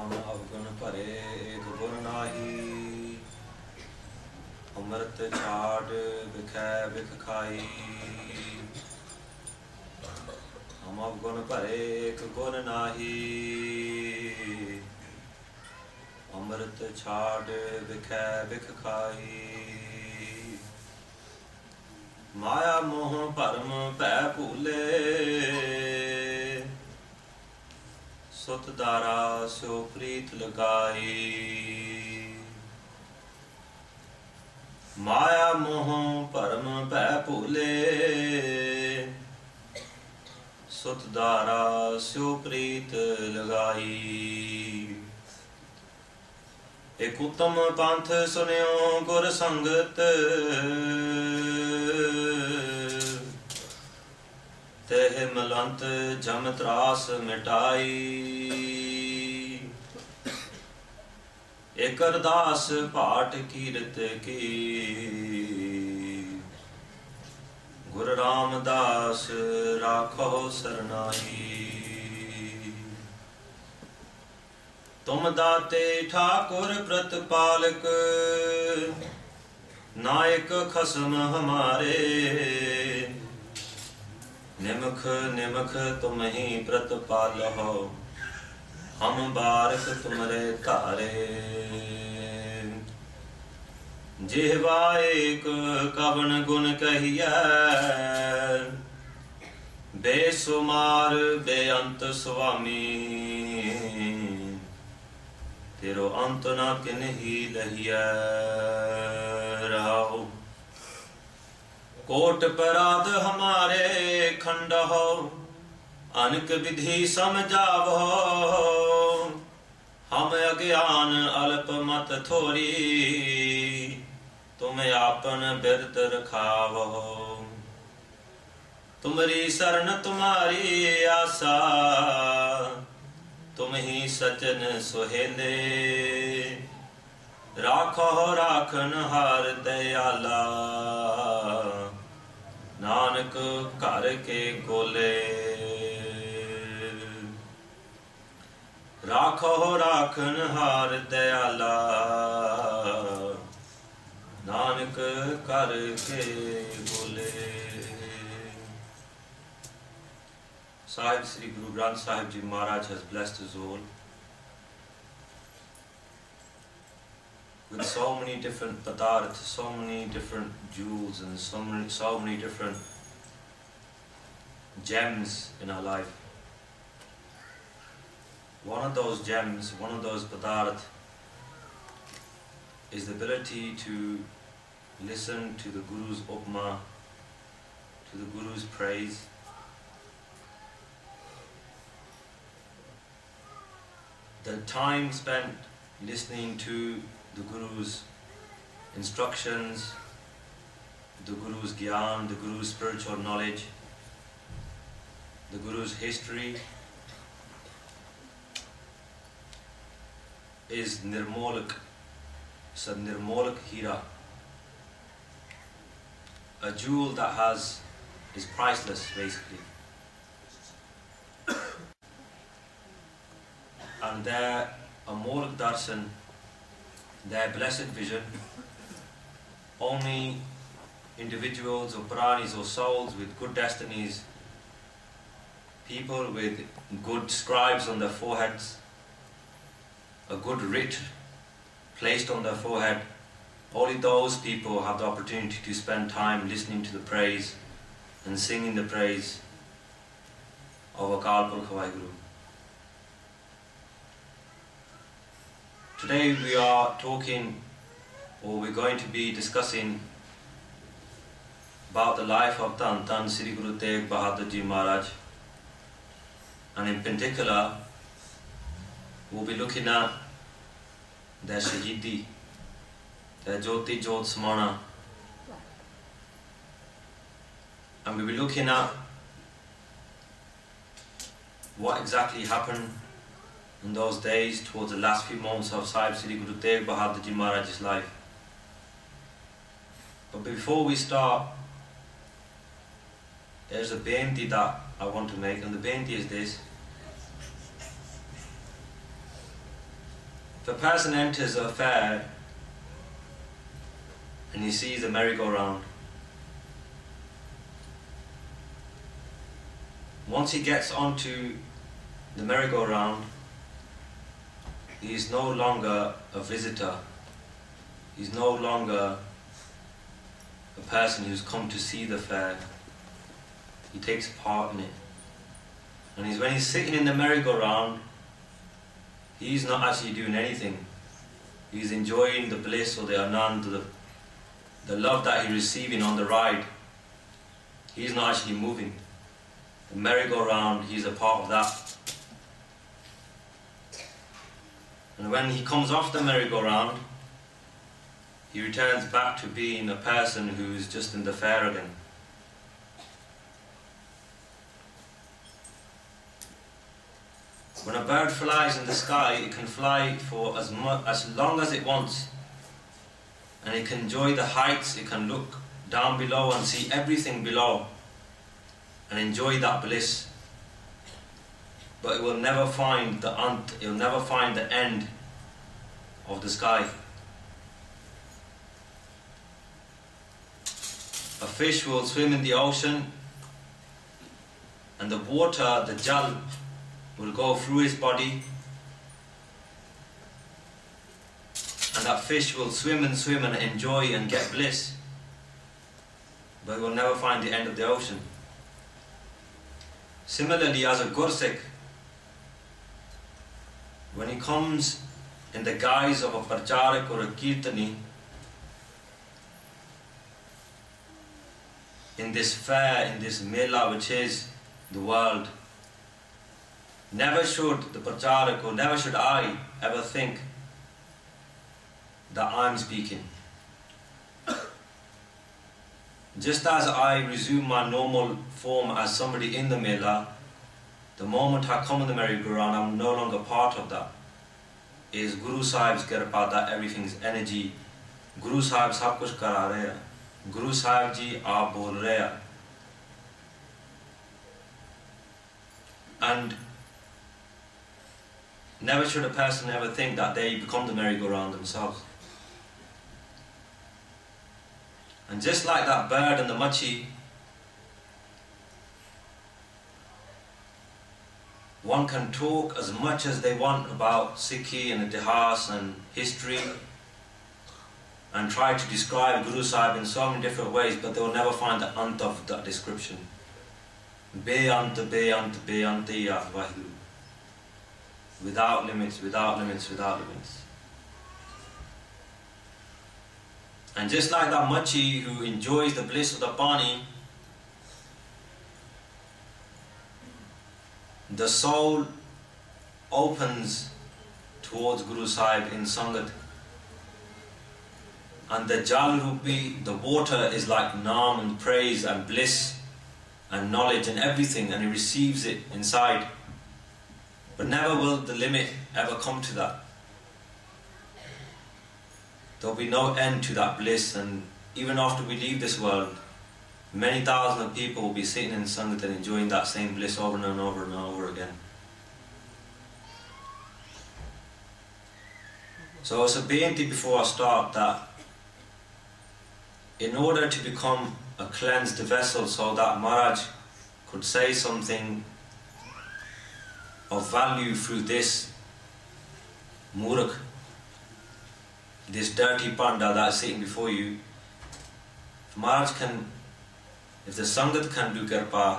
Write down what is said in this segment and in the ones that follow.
हम अवगुण भरे एक गुण नाही, अमृत छाड़ बिखै बिख खाई। हम अवगुण भरे एक गुण नाही, अमृत छाड़ बिखै बिख खाई। माया मोह भरम भै भूले, सुत दारा स्यो प्रीत लगाई। माया मोह भरम भै भूले, सुत दारा स्यो प्रीत लगाई। एक उत्तम पंथ सुनियो गुर संगत, तेह मलंत जम त्रास मिटाई। एक अरदास पाठ कीरत की, गुरु रामदास राखो सरनाई। तुम दाते ठाकुर प्रतिपालक, नायक खसम हमारे। निमख निमख तुम ही प्रतिपालो, हम बारक तुमरे तारे। जिह्वा एक कवन गुण कहिया, बेसुमार बेअंत स्वामी। तेरो अंत न किन्ही लहिया रहो। कोट पराध हमारे खंडहो, अनक विधि समझावो। हम अज्ञान अल्प मत थोरी, तुम आपन बिरत रखावो। तुमरी शरण तुम्हारी आशा, तुम ही सचन सुहेले। राखो राखन हार दयाला, नानक घर के गोले। राखो राखन हार दयाला, नानक घर के गोले। Sahib Sri Guru Granth Sahib Ji Maharaj has blessed us all with so many different padarth, so many different jewels and so many different gems in our life. One of those gems, one of those padarth is the ability to listen to the Guru's upma, to the Guru's praise. The time spent listening to the Guru's instructions, the Guru's gyan, the Guru's spiritual knowledge, the Guru's history is nirmolak. It's a nirmolak hira. A jewel that is priceless basically. And their Amolak Darshan, their blessed vision, only individuals or pranis or souls with good destinies, people with good scribes on their foreheads, a good writ placed on their forehead, only those people have the opportunity to spend time listening to the praise and singing the praise of Akal Purkh Waheguru. Today we are talking, or we're going to be discussing about the life of Tan Sri Guru Tegh Bahadur Ji Maharaj, and in particular we'll be looking at their Shahidi, their Jyoti Jyot Samana, and we'll be looking at what exactly happened in those days towards the last few months of Sahib Sri Guru Tegh Bahadur Ji Maharaj's life. But before we start, there's a benti that I want to make, and the benti is this: If a person enters a fair and he sees a merry-go-round, once he gets onto the merry-go-round, he is no longer a visitor. He's no longer a person who's come to see the fair. He takes part in it. And when he's sitting in the merry-go-round, he's not actually doing anything. He's enjoying the bliss or the anand, the love that he's receiving on the ride. He's not actually moving. The merry-go-round, he's a part of that. And when he comes off the merry-go-round, he returns back to being a person who's just in the fair again. When a bird flies in the sky, it can fly for as long as it wants. And it can enjoy the heights, it can look down below and see everything below and enjoy that bliss. But it will never find the ant, it will never find the end of the sky. A fish will swim in the ocean and the water, the jal, will go through his body, and that fish will swim and enjoy and get bliss, but it will never find the end of the ocean. Similarly, as a gursik, when he comes in the guise of a pracharak or a kirtani, in this fair, in this mela which is the world, never should the pracharak, or never should I ever think that I'm speaking. Just as I resume my normal form as somebody in the mela, the moment I come in the merry-go-round, I'm no longer part of that. It is Guru Sahib's kirpa that everything's energy. Guru Sahib sab kuch kara rahe hai. Guru Sahib ji aap bol rahe hai. And never should a person ever think that they become the merry-go-round themselves. And just like that bird and the machi, one can talk as much as they want about Sikhi and Itihas and history and try to describe Guru Sahib in so many different ways, but they will never find the ant of that description. Be-ant, be-ant, be-ant-i Wahiduru. Without limits, without limits, without limits. And just like that machi who enjoys the bliss of the pani, the soul opens towards Guru Sahib in Sangat. And the Jal Rupi, the water, is like Naam and praise and bliss and knowledge and everything, and he receives it inside. But never will the limit ever come to that. There will be no end to that bliss, and even after we leave this world, many thousands of people will be sitting in Sangat and enjoying that same bliss over and over and over again. So it's a beinti before I start that in order to become a cleansed vessel so that Maharaj could say something of value through this Murak, this dirty panda that's sitting before you, if Maharaj can, if the Sangat can do kirpa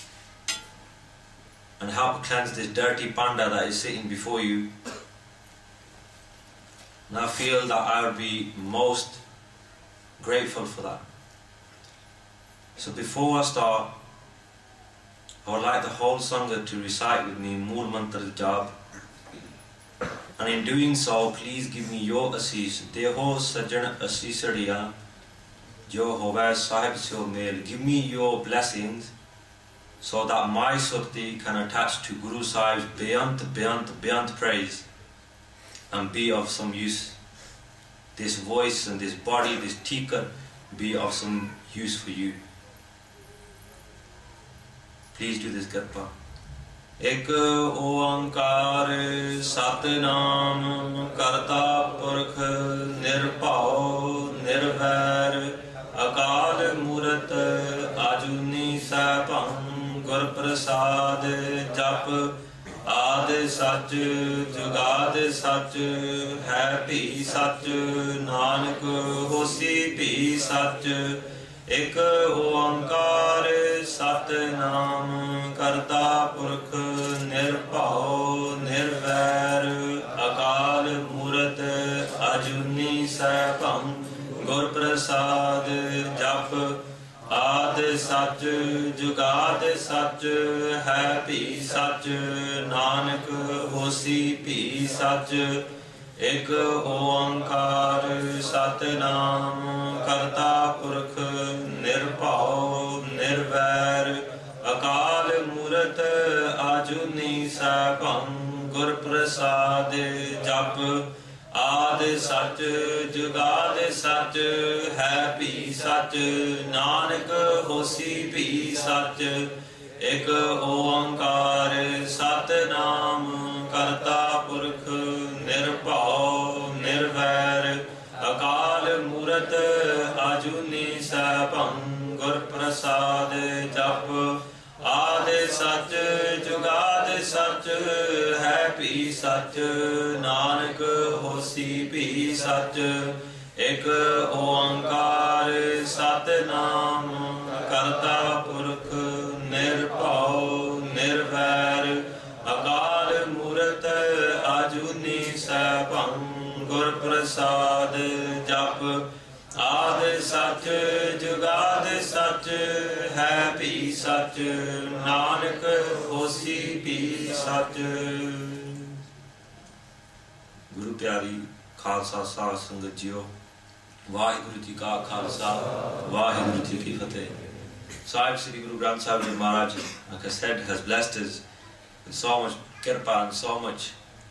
and help cleanse this dirty panda that is sitting before you, and I feel that I would be most grateful for that. So before I start, I would like the whole Sangat to recite with me Mool Mantra Jap. And in doing so, please give me your Asish. Deho Sajan Asisariya, Jo Hove Sahib So Mel. Give me your blessings so that my Surti can attach to Guru Sahib's beyond praise and be of some use. This voice and this body, this tikar, be of some use for you. Please do this kirpa. एक ओंकार सतनाम करता पुरख निर्भव निर्वैर अकाल मूरत आजुनी सैभं गुर प्रसाद जप आद सच जुगाद सच है भी सच नानक होसी भी सच एक ओंकार सतनाम करता पुरख निर्भव निर्वैर अकाल मूरत अजूनी सैभं गुर प्रसाद जप आद सच जुगाद सच है भी सच नानक होसी भी सच एक ओंकार सतनाम करता पुरख निर्भव निर्वैर अकाल मूरत आजुनी सैभं गुर प्रसाद जप आद सच जुगाद सच है भी सच नानक होसी भी सच एक ओंकार सतनाम करता पुरख निर्भव निर्वैर अकाल मूरत आजुनी सैभं गुर प्रसाद जप आद सच जुगाद सच है भी सच नानक होसी भी सच एक ओंकार सतनाम करता पुरख निर्भव निर्वैर अकाल मूरत आजुनी सैभं गुर प्रसाद जप आद सच जुगाद सच है भी सच नानक होसी भी सच। गुरु प्यारी खालसा साध संगत जियो, वाहिगुरु जी का खालसा वाहिगुरु जी की फतेह। Sahib Sri Guru Granth Sahib Ji Maharaj, like I said, has blessed us with so much kirpa and so much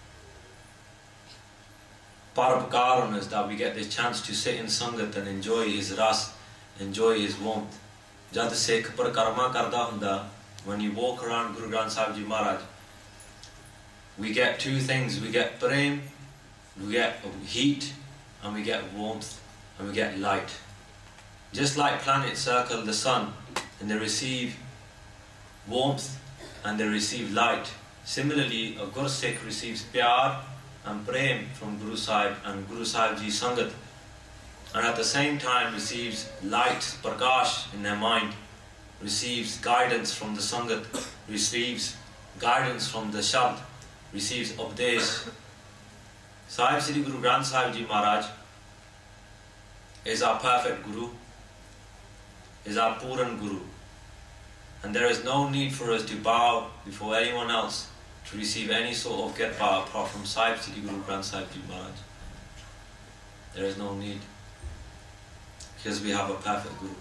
parupkar on us that we get this chance to sit in Sangat and enjoy his ras, enjoy his warmth. Jad Sikh parikrama karda hunda, when you walk around Guru Granth Sahib Ji Maharaj, we get two things. We get prem, we get heat, and we get warmth, and we get light. Just like planets circle the sun, and they receive warmth and they receive light. Similarly, a Gur Sikh receives pyar and prem from Guru Sahib and Guru Sahib Ji Sangat, and at the same time receives light, prakash in their mind, receives guidance from the Sangat, receives guidance from the Shabd, receives Updesh. Sahib Sri Guru Granth Sahib Ji Maharaj is our perfect Guru, is our Puran Guru, and there is no need for us to bow before anyone else to receive any sort of kirpa apart from Sahib Sri Guru Granth Sahib Ji Maharaj. There is no need, because we have a perfect Guru.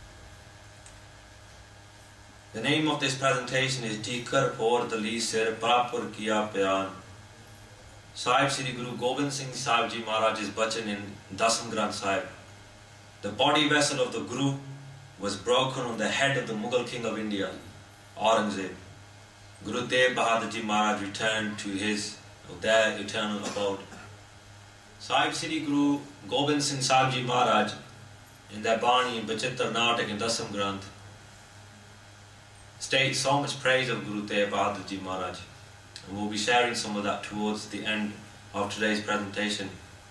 The name of this presentation is Tikar Por Dali Sir Prapur Kiya Pyan. Sahib Sri Guru Gobind Singh Sahib Ji Maharaj's bachan in Dasam Granth Sahib. The body vessel of the Guru was broken on the head of the Mughal king of India, Aurangzeb. Guru Tegh Bahadur Ji Maharaj returned to their eternal abode. Sahib Sri Guru Gobind Singh Sahib Ji Maharaj, in their Bani and Bachittar Natak in Dasam Granth, states so much praise of Guru Tegh Bahadur Ji Maharaj. And we'll be sharing some of that towards the end of today's presentation.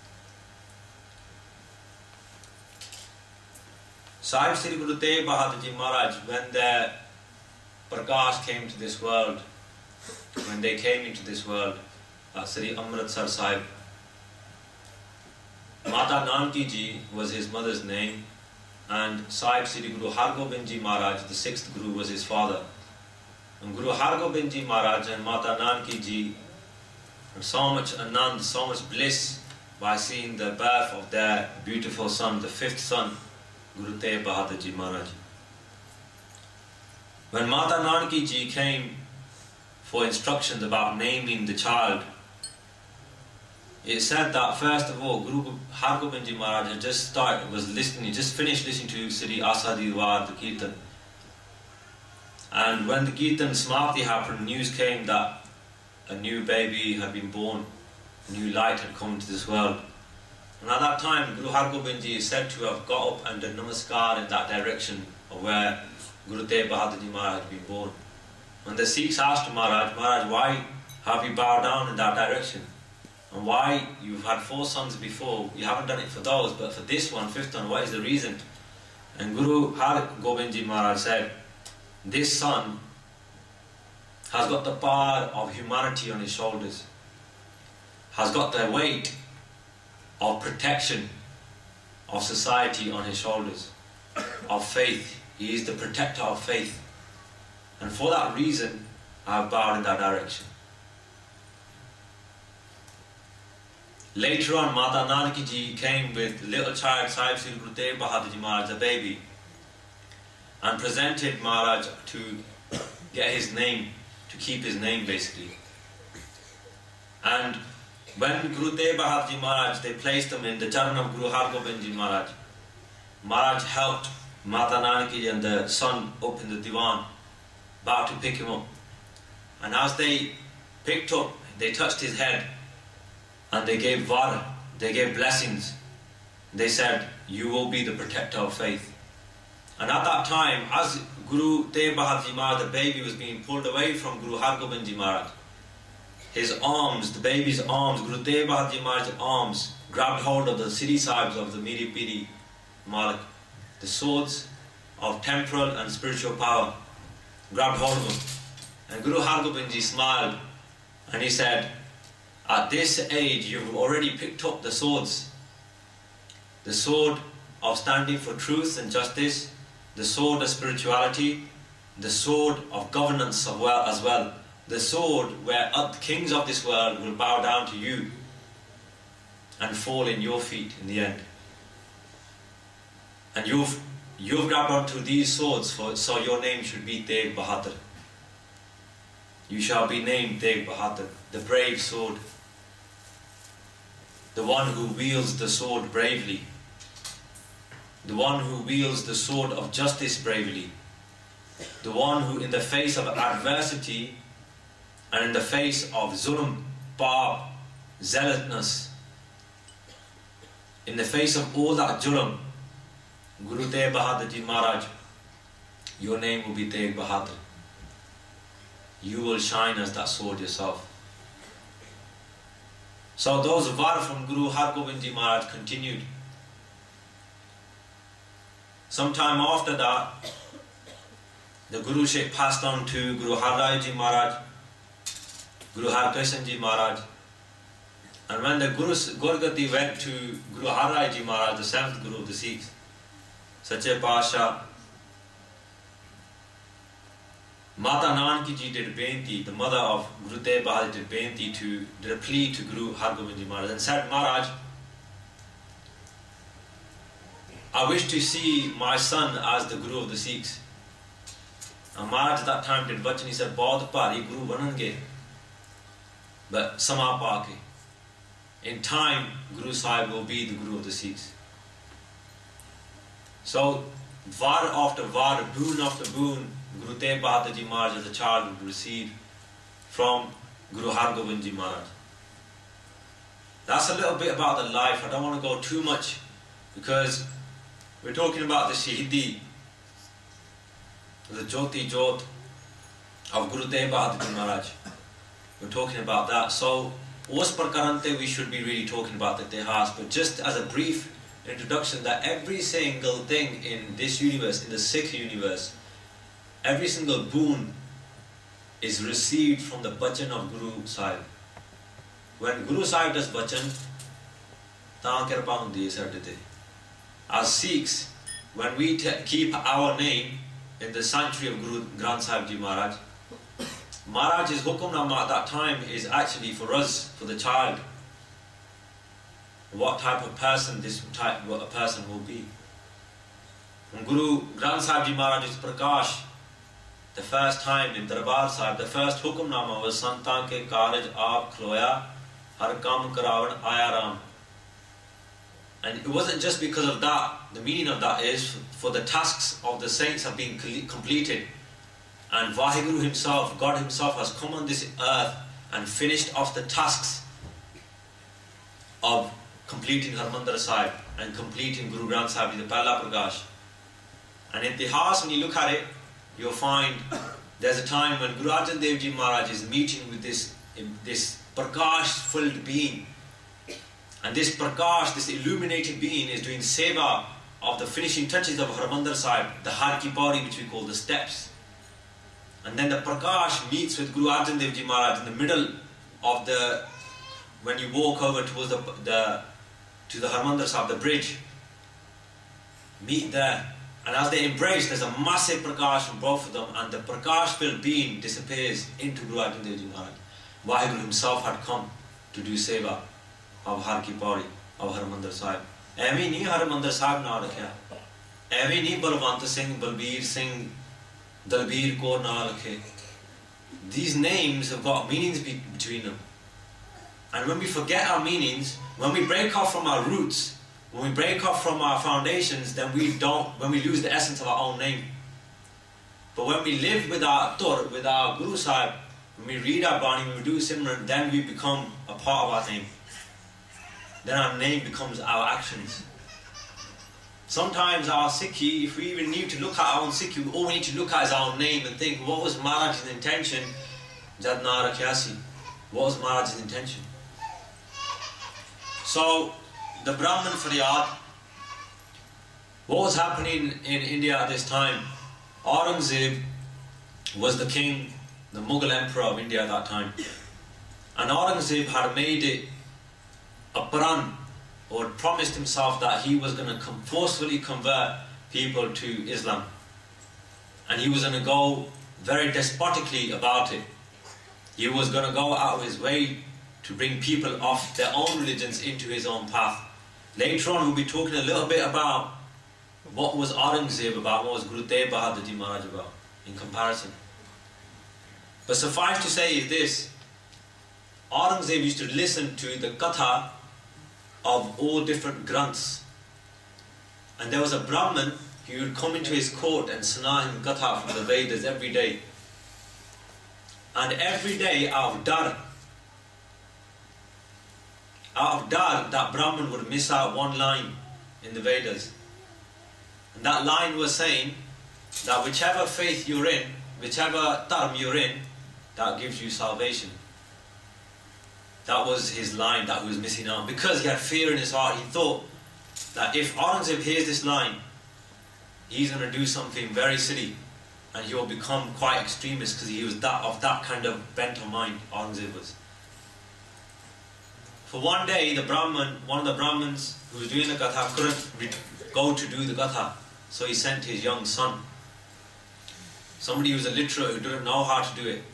Sahib Sri Guru Tegh Bahadur Ji Maharaj, when their Prakash came to this world, when they came into this world, Sri Amritsar Sahib, Mata Nanki Ji was his mother's name, and Sahib Sri Guru Hargobind Ji Maharaj, the sixth Guru, was his father. And Guru Hargobind Ji Maharaj and Mata Nanki Ji had so much anand, so much bliss by seeing the birth of their beautiful son, the fifth son, Guru Tegh Bahadur Ji Maharaj. When Mata Nanki Ji came for instructions about naming the child, it said that first of all, Guru Hargobind Ji Maharaj had just finished listening to Sri Asa Di War, the Kirtan. And when the Kirtan Samadhi happened, news came that a new baby had been born, a new light had come into this world. And at that time, Guru Har Gobind Ji is said to have got up and did namaskar in that direction of where Guru Tegh Bahadur Ji Maharaj had been born. When the Sikhs asked Maharaj, why have you bowed down in that direction? And why you've had 4 sons before, you haven't done it for those, but for this one, 5th one, what is the reason? And Guru Har Gobind Ji Maharaj said, this son has got the power of humanity on his shoulders, has got the weight of protection of society on his shoulders, of faith. He is the protector of faith. And for that reason, I have bowed in that direction. Later on, Mata Nanaki Ji came with little child Sahib Sri Guru Tegh Bahadur Ji Maharaj, the baby, and presented Maharaj to get his name, to keep his name basically. And when Guru Tegh Bahadur Ji Maharaj, they placed him in the charan of Guru Har Gobind Ji Maharaj, Maharaj helped Mata Nanaki Ji and the son up in the diwan, about to pick him up. And as they picked up, they touched his head and they gave var, they gave blessings. They said, you will be the protector of faith. And at that time, as Guru Tegh Bahadur Ji Maharaj, the baby, was being pulled away from Guru Har Gobind Ji Maharaj, his arms, the baby's arms, Guru Tegh Bahadur Ji Maharaj's arms, grabbed hold of the Siddhi Sahibs of the Miri Piri Malik, the swords of temporal and spiritual power, grabbed hold of them. And Guru Har Gobind Ji smiled and he said, at this age you've already picked up the swords, the sword of standing for truth and justice, the sword of spirituality, the sword of governance as well, the sword where the kings of this world will bow down to you and fall in your feet in the end. And you've grabbed onto these swords, so your name should be Tegh Bahadur. You shall be named Tegh Bahadur, the brave sword, the one who wields the sword bravely, the one who wields the sword of justice bravely, the one who in the face of adversity and in the face of zulm, bab, zealousness, in the face of all that zulm, Guru Tegh Bahadur Ji Maharaj, your name will be Tegh Bahadur. You will shine as that sword yourself. So those var from Guru Har Gobind Ji Maharaj continued. Sometime after that, the Guruship passed on to Guru Har Rai Ji Maharaj, Guru Har Krishan Ji Maharaj. And when the Gurgati went to Guru Har Rai Ji Maharaj, the 7th Guru of the Sikhs, Sache Pasha, Mata Nanaki Ji did benti, the mother of Guru Tegh Bahadur did benti, did a plea to Guru Har Gobind Ji Maharaj and said, Maharaj, I wish to see my son as the Guru of the Sikhs. And Maharaj at that time did vachan, he said, Bahut bhari Guru banange, but sama paake. In time, Guru Sahib will be the Guru of the Sikhs. So, var after var, boon after boon, Guru Tegh Bahadur Ji Maharaj as a child would receive from Guru Har Gobind Ji Maharaj. That's a little bit about the life. I don't want to go too much because we're talking about the Shahidi, the Jyoti Jyot of Guru Tegh Bahadur Ji Maharaj. We're talking about that. So, us Prakarante we should be really talking about the Tehas, but just as a brief introduction that every single thing in this universe, in the Sikh universe, every single boon is received from the bachan of Guru Sahib. When Guru Sahib does bachan, taan kirpa hundi hai sade te. As Sikhs, when we keep our name in the sanctuary of Guru Granth Sahib Ji Maharaj, Maharaj's hukumnama at that time is actually for us, for the child, what type of person what a person will be. When Guru Granth Sahib Ji Maharaj's Prakash, the first time in Darbar Sahib, the first hukumnama was Santan ke karaj aap khloya, har kam karavan aya ram. And it wasn't just because of that. The meaning of that is for the tasks of the saints have been completed And Vaheguru himself, God himself, has come on this earth and finished off the tasks of completing Harmandir Sahib and completing Guru Granth Sahib, the Pehla Prakash. And in Itihas, when you look at it, you'll find there's a time when Guru Arjan Dev Ji Maharaj is meeting with this Prakash-filled being. And this Prakash, this illuminated being, is doing seva of the finishing touches of Harmandir Sahib, the Har Ki Pauri, which we call the steps. And then the Prakash meets with Guru Arjan Dev Ji Maharaj in the middle of when you walk over towards to the Harmandir Sahib, the bridge. Meet there. And as they embrace, there's a massive Prakash from both of them, and the Prakash-filled being disappears into Guru Arjan Dev Ji Maharaj. Vaheguru himself had come to do seva of Har Ki Pauri, of Harmandir Sahib. Evi nahi Harmandir Sahib na rakhya. Evi nahi Balwant Singh, Balbir Singh, Dalbir Kaur na rakhe. These names have got meanings between them. And when we forget our meanings, when we break off from our roots, when we break off from our foundations, then when we lose the essence of our own name. But when we live with our Tur, with our Guru Sahib, when we read our Bani, when we do Simran, then we become a part of our name. Then our name becomes our actions. Sometimes our Sikhi, if we even need to look at our own Sikhi, all we need to look at is our own name and think, what was Maharaj's intention? Jad na rakhyasi. What was Maharaj's intention? So, the Brahman Faryad, what was happening in India at this time? Aurangzeb was the king, the Mughal emperor of India at that time. And Aurangzeb had made it a pran, or promised himself that he was going to forcefully convert people to Islam. And he was going to go very despotically about it. He was going to go out of his way to bring people off their own religions into his own path. Later on, we'll be talking a little bit about what was Aurangzeb about, what was Guru Tegh Bahadur Ji Maharaj about, in comparison. But suffice to say is this: Aurangzeb used to listen to the katha of all different granths. And there was a Brahman who would come into his court and sana him katha from the Vedas every day. And every day, out of dar, that Brahman would miss out one line in the Vedas. And that line was saying that whichever faith you're in, whichever dharma you're in, that gives you salvation. That was his line that he was missing out. Because he had fear in his heart, he thought that if Aurangzeb hears this line, he's going to do something very silly, and he will become quite extremist, because he was of that kind of bent of mind, Aurangzeb was. For one day, one of the Brahmins who was doing the katha couldn't go to do the katha, so he sent his young son, somebody who was illiterate, who didn't know how to do it.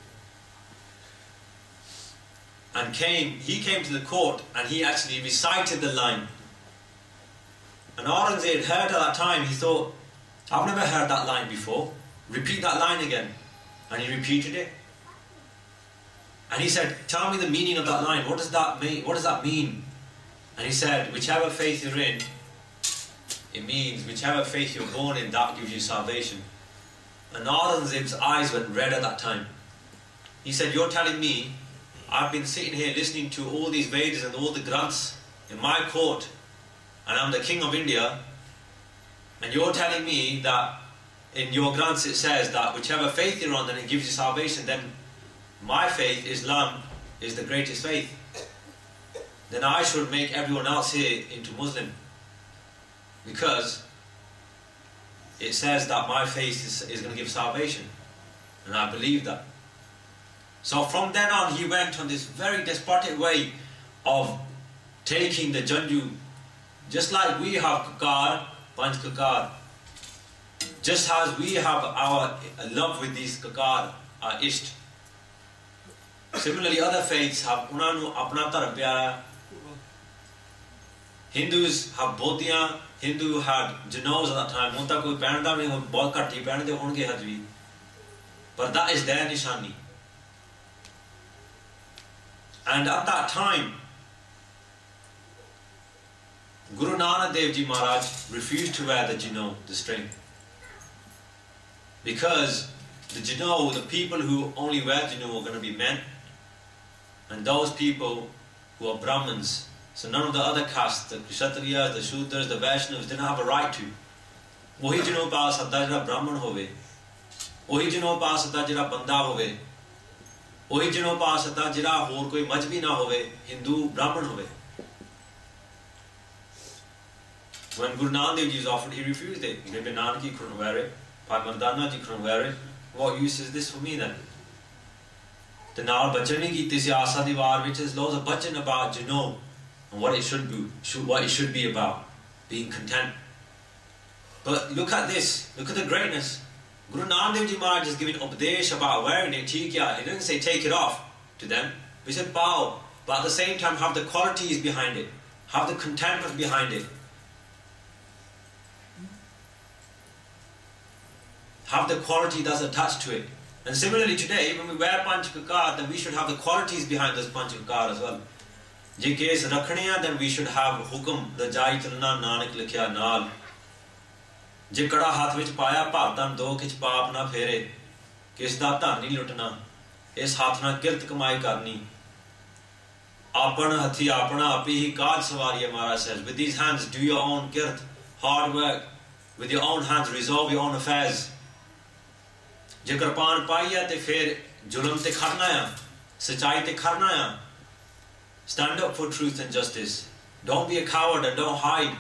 And he came to the court, and he actually recited the line. And Aurangzeb heard at that time, he thought, I've never heard that line before. Repeat that line again. And he repeated it. And he said, tell me the meaning of that line. What does that mean? What does that mean? And he said, whichever faith you're in, it means whichever faith you're born in, that gives you salvation. And Aurangzeb's eyes went red at that time. He said, you're telling me, I've been sitting here listening to all these Vedas and all the Granths in my court, and I'm the king of India, and you're telling me that in your Granths it says that whichever faith you're on, then it gives you salvation. Then my faith, Islam, is the greatest faith. Then I should make everyone else here into Muslim, because it says that my faith is going to give salvation, and I believe that. So from then on, he went on this very despotic way of taking the Janju, just like we have Kakar, Panch Kakar, just as we have our love with these Kakar, our Isht. Similarly, other faiths have Unanu Apna Dharm Pyara. Hindus have Bodhiyan. Hindu had Janos at that time. Unta koi pehnda nahi, bahut ghat hi pehnde honge hajvi. But that is their nishani. And at that time, Guru Nanak Dev Ji Maharaj refused to wear the jino, the string, because the Jino, the people who only wear Jino are going to be men, and those people who are Brahmins. So none of the other castes, the Kshatriyas, the Shudras, the Vaishnavas, didn't have a right to. Ohi Jino pa sakda jira Brahman hove, ohi Jino pa sakda jira banda hove, ohi Jino pa sakda jira hor koi majbi na hove, Hindu Brahman hove. When Guru Nanak Dev Ji was offered, he refused it. Bibi Nanak ji couldn't wear it, Bhai Mardana ji couldn't wear it. What use is this for me then? The Naal Bachan nahi kiti si Asa Diwar, which is loads of bachan about Jino and what it should be about, being content. But look at this, look at the greatness. Guru Nanak Dev Ji Maharaj is giving upadesh about wearing it, he didn't say take it off to them. He said bow, but at the same time have the qualities behind it, have the contentment behind it. Have the quality that's attached to it. And similarly today, when we wear Panchakakar, then we should have the qualities behind this Panchakakar as well. Je case rakhne, then we should have hukum, rajai chalna, nanak likhya naal. Je kada hath vich paya, bhartan do kich paap na phere. Kis da dhan nahi lutna. Is hath na kirt kamai karni. Apana hathi apana api hi kaj sawari, Maharaj says. With these hands, do your own kirt, hard work. With your own hands, resolve your own affairs. Je kirpan paiya te fir जुल्म ते करना है, सच्चाई ते करना है. Stand up for truth and justice. Don't be a coward and don't hide.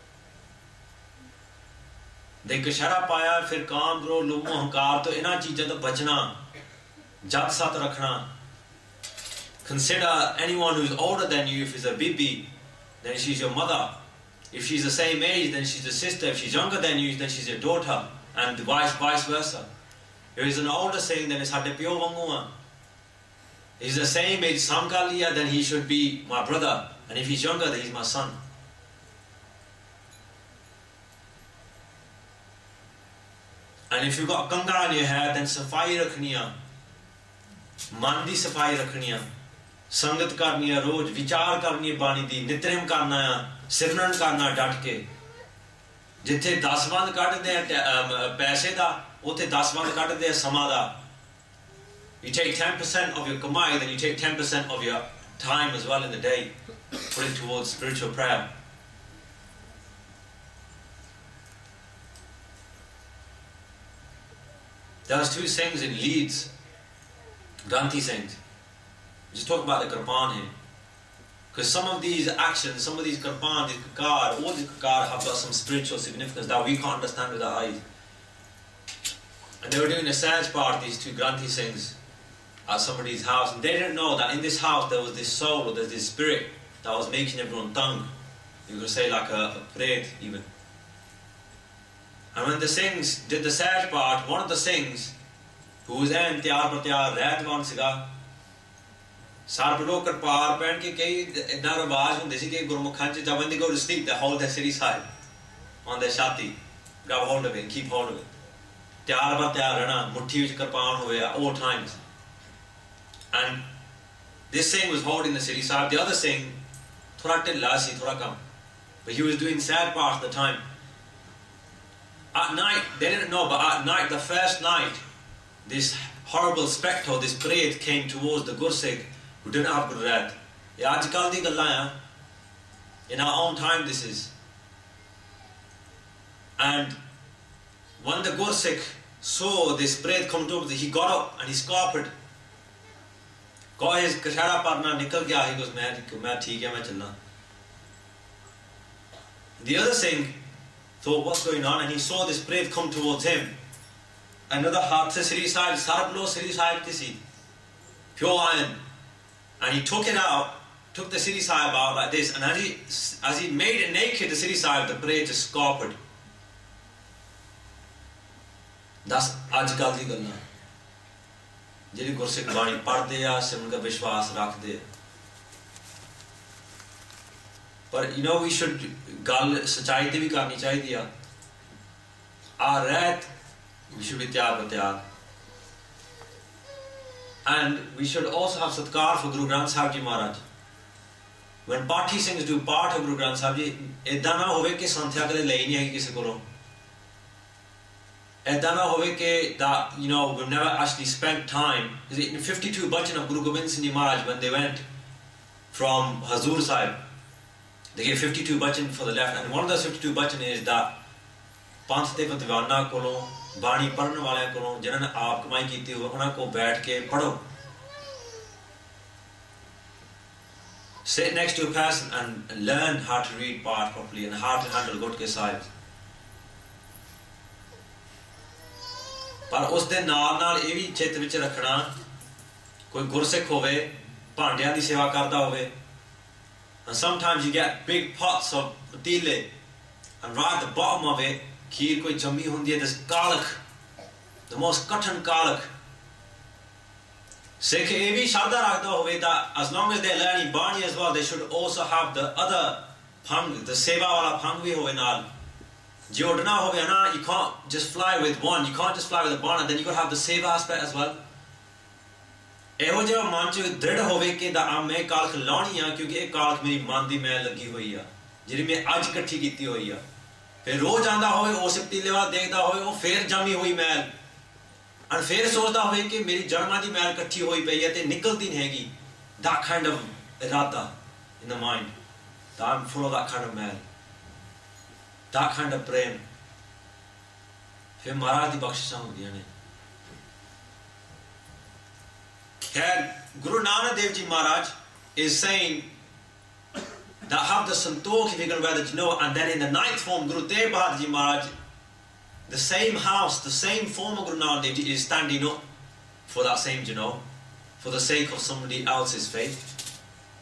दे कशरा पाया फिर काम करो लोमो हंकार तो इन्हां चीज़ों तो बचना, जत सत रखना. Consider anyone who's older than you. If she's a bibi, then she's your mother. If she's the same age, then she's a sister. If she's younger than you, then she's your daughter, and vice versa. If he's an older saying, then it's hade pyo wangua. If he's the same age, samkaliya, then he should be my brother, and if he's younger, then he's my son. And if you've got ganga in your hair, then safai rakhniya, man di safai rakhniya, sangat karniya roj, vichar karniya bani di, nitrim karna hai, simran karna dat ke. Jithe 10 band kadde hain paise da, uthe 10 band kadde hain sama da. You take 10% of your kamai, then you take 10% of your time as well in the day, put it towards spiritual prayer. There's 2 sayings in Leeds, Granthi sayings. Just talk about the Kirpan here. Because some of these actions, some of these Kirpan, these Kakar, all these Kakar have got some spiritual significance that we can't understand with our eyes. And they were doing a Saj part, these 2 Granthi sayings, at somebody's house, and they didn't know that in this house there was this soul, or there's this spirit that was making everyone tongue. You could say like a pret even. And when the Singhs did the Saj part, one of the Singhs, who was in Tyar Pratyar, Rahatwan Siga, Sarpado Karpar, Panki Kay, Narabaj, and Desi Gurmukhanchi, when they go to sleep, they hold their city side on their shati, grab hold of it, keep hold of it. Tyar Pratyar, Rana, Mutti Karpan Hove, all times. And this Singh was holding the city side, the other Singh, Thora Tilla si, Thora Kam. But he was doing sad parts at the time. At night, they didn't know, but at night, the first night, this horrible spectre, this pret came towards the Gursikh who didn't have Gurrat. In our own time this is. And when the Gursikh saw this pret come towards him, he got up and he scarpered. Got his kashara parna, nikal gaya, he goes, main theek hai, main chalna. The other Singh thought, what's going on? And he saw this pret come towards him. Another hath se Sri Sahib, Sarablo Sri Sahib kisi, pure iron. And he took it out, took the Sri Sahib out like this, and as he made it naked, the Sri Sahib, the pret just scarpered. That's ajkal di galna. Jiri Gursikh Bani padde ya, simran ka vishwas rakhde. But you know, we should gal sachai te bhi karni chahiye. Our rahat, we should be tyar batyar. And we should also have satkar for Guru Granth Sahib Ji Maharaj. When Pathi Singhs do part of Guru Granth Sahib Ji, idda na hove ki santhya kade lai nahi hai kisi kolo. Edana hove ke that, you know, we've never actually spent time. 52 bachan of Guru Gobind Singh Ji Maharaj, when they went from Hazur Sahib, they gave 52 bachan for the left, and one of those 52 bachan is that Panth de Vidwana kolo, Bani Parn wale kolo, jiन्होंने आप कमाई की थी, उनको बैठ के पढ़ो. Sit next to a person and learn how to read Path properly and how to handle Gutke Sahib. पर उस दे नाल नाल ये भी चित विच रखना, कोई गुरसिख होवे, भांडियां दी सेवा करदा होवे. And sometimes you get big pots of patile, and right at the bottom of it, kheer koi jammi hundi hai, this kalak, the most cotton kalak. Sikh ये भी श्रद्धा रखता होवे that as long as they're learning Bani as well, they should also have the other phang, the seva wala phang bhi hoवे नाल. Jodna hoवे ना, you can't just fly with one, you can't just fly with a Bani, then you got to have the seva aspect as well. ਇਹੋ ਜਿਹਾ ਮਨ ਚ ਦ੍ਰਿੜ ਹੋਵੇ ਕਿ ਦਾ ਮੈਂ ਕਾਲਖ ਲਾਉਣੀ ਆ, ਕਿਉਂਕਿ ਇਹ ਕਾਲਖ ਮੇਰੀ ਮਨ ਦੀ ਮੈਲ ਲੱਗੀ ਹੋਈ ਆ, ਜਿਹੜੀ ਮੈਂ ਅੱਜ ਇਕੱਠੀ ਕੀਤੀ ਹੋਈ ਆ. ਫਿਰ ਰੋਜ਼ ਆਂਦਾ ਹੋਵੇ ਉਸ ਪਤੀਲੇ ਵੱਲ ਦੇਖਦਾ ਹੋਵੇ, ਉਹ ਫੇਰ ਜਮੀ ਹੋਈ ਮੈਲ, and ਫੇਰ ਸੋਚਦਾ ਹੋਵੇ ਕਿ ਮੇਰੀ ਜਨਮਾਂ ਦੀ ਮੈਲ ਇਕੱਠੀ ਹੋਈ ਪਈ ਹੈ ਤੇ ਨਿਕਲਦੀ ਨਹੀਂ ਹੈਗੀ. That kind of irada in the mind, that I'm full of that kind of male, that kind of ਪ੍ਰੇਮ. ਫਿਰ ਮਹਾਰਾਜ ਦੀ ਬਖਸ਼ਿਸ਼ਾਂ ਹੁੰਦੀਆਂ ਨੇ. Guru Nanak Dev Ji Maharaj is saying that have the Santokh, if you can wear the Jino, and then in the ninth form, Guru Tegh Bahadur Ji Maharaj, the same house, the same form of Guru Nanak Dev Ji is standing up for that same Jino, for the sake of somebody else's faith.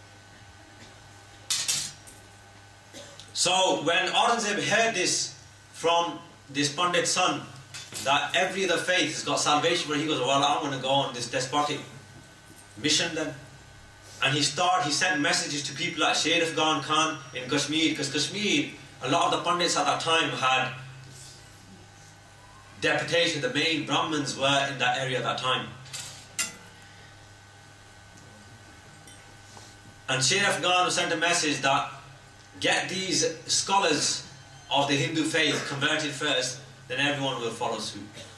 So when Aurangzeb heard this from this Pandit's son, that every other faith has got salvation, where he goes, well, I'm going to go on this despotic mission then. And he sent messages to people like Sher Afghan Khan in Kashmir, because Kashmir, a lot of the Pandits at that time had deputation, the main Brahmins were in that area at that time. And Sher Afghan sent a message that get these scholars of the Hindu faith converted first, then everyone will follow suit.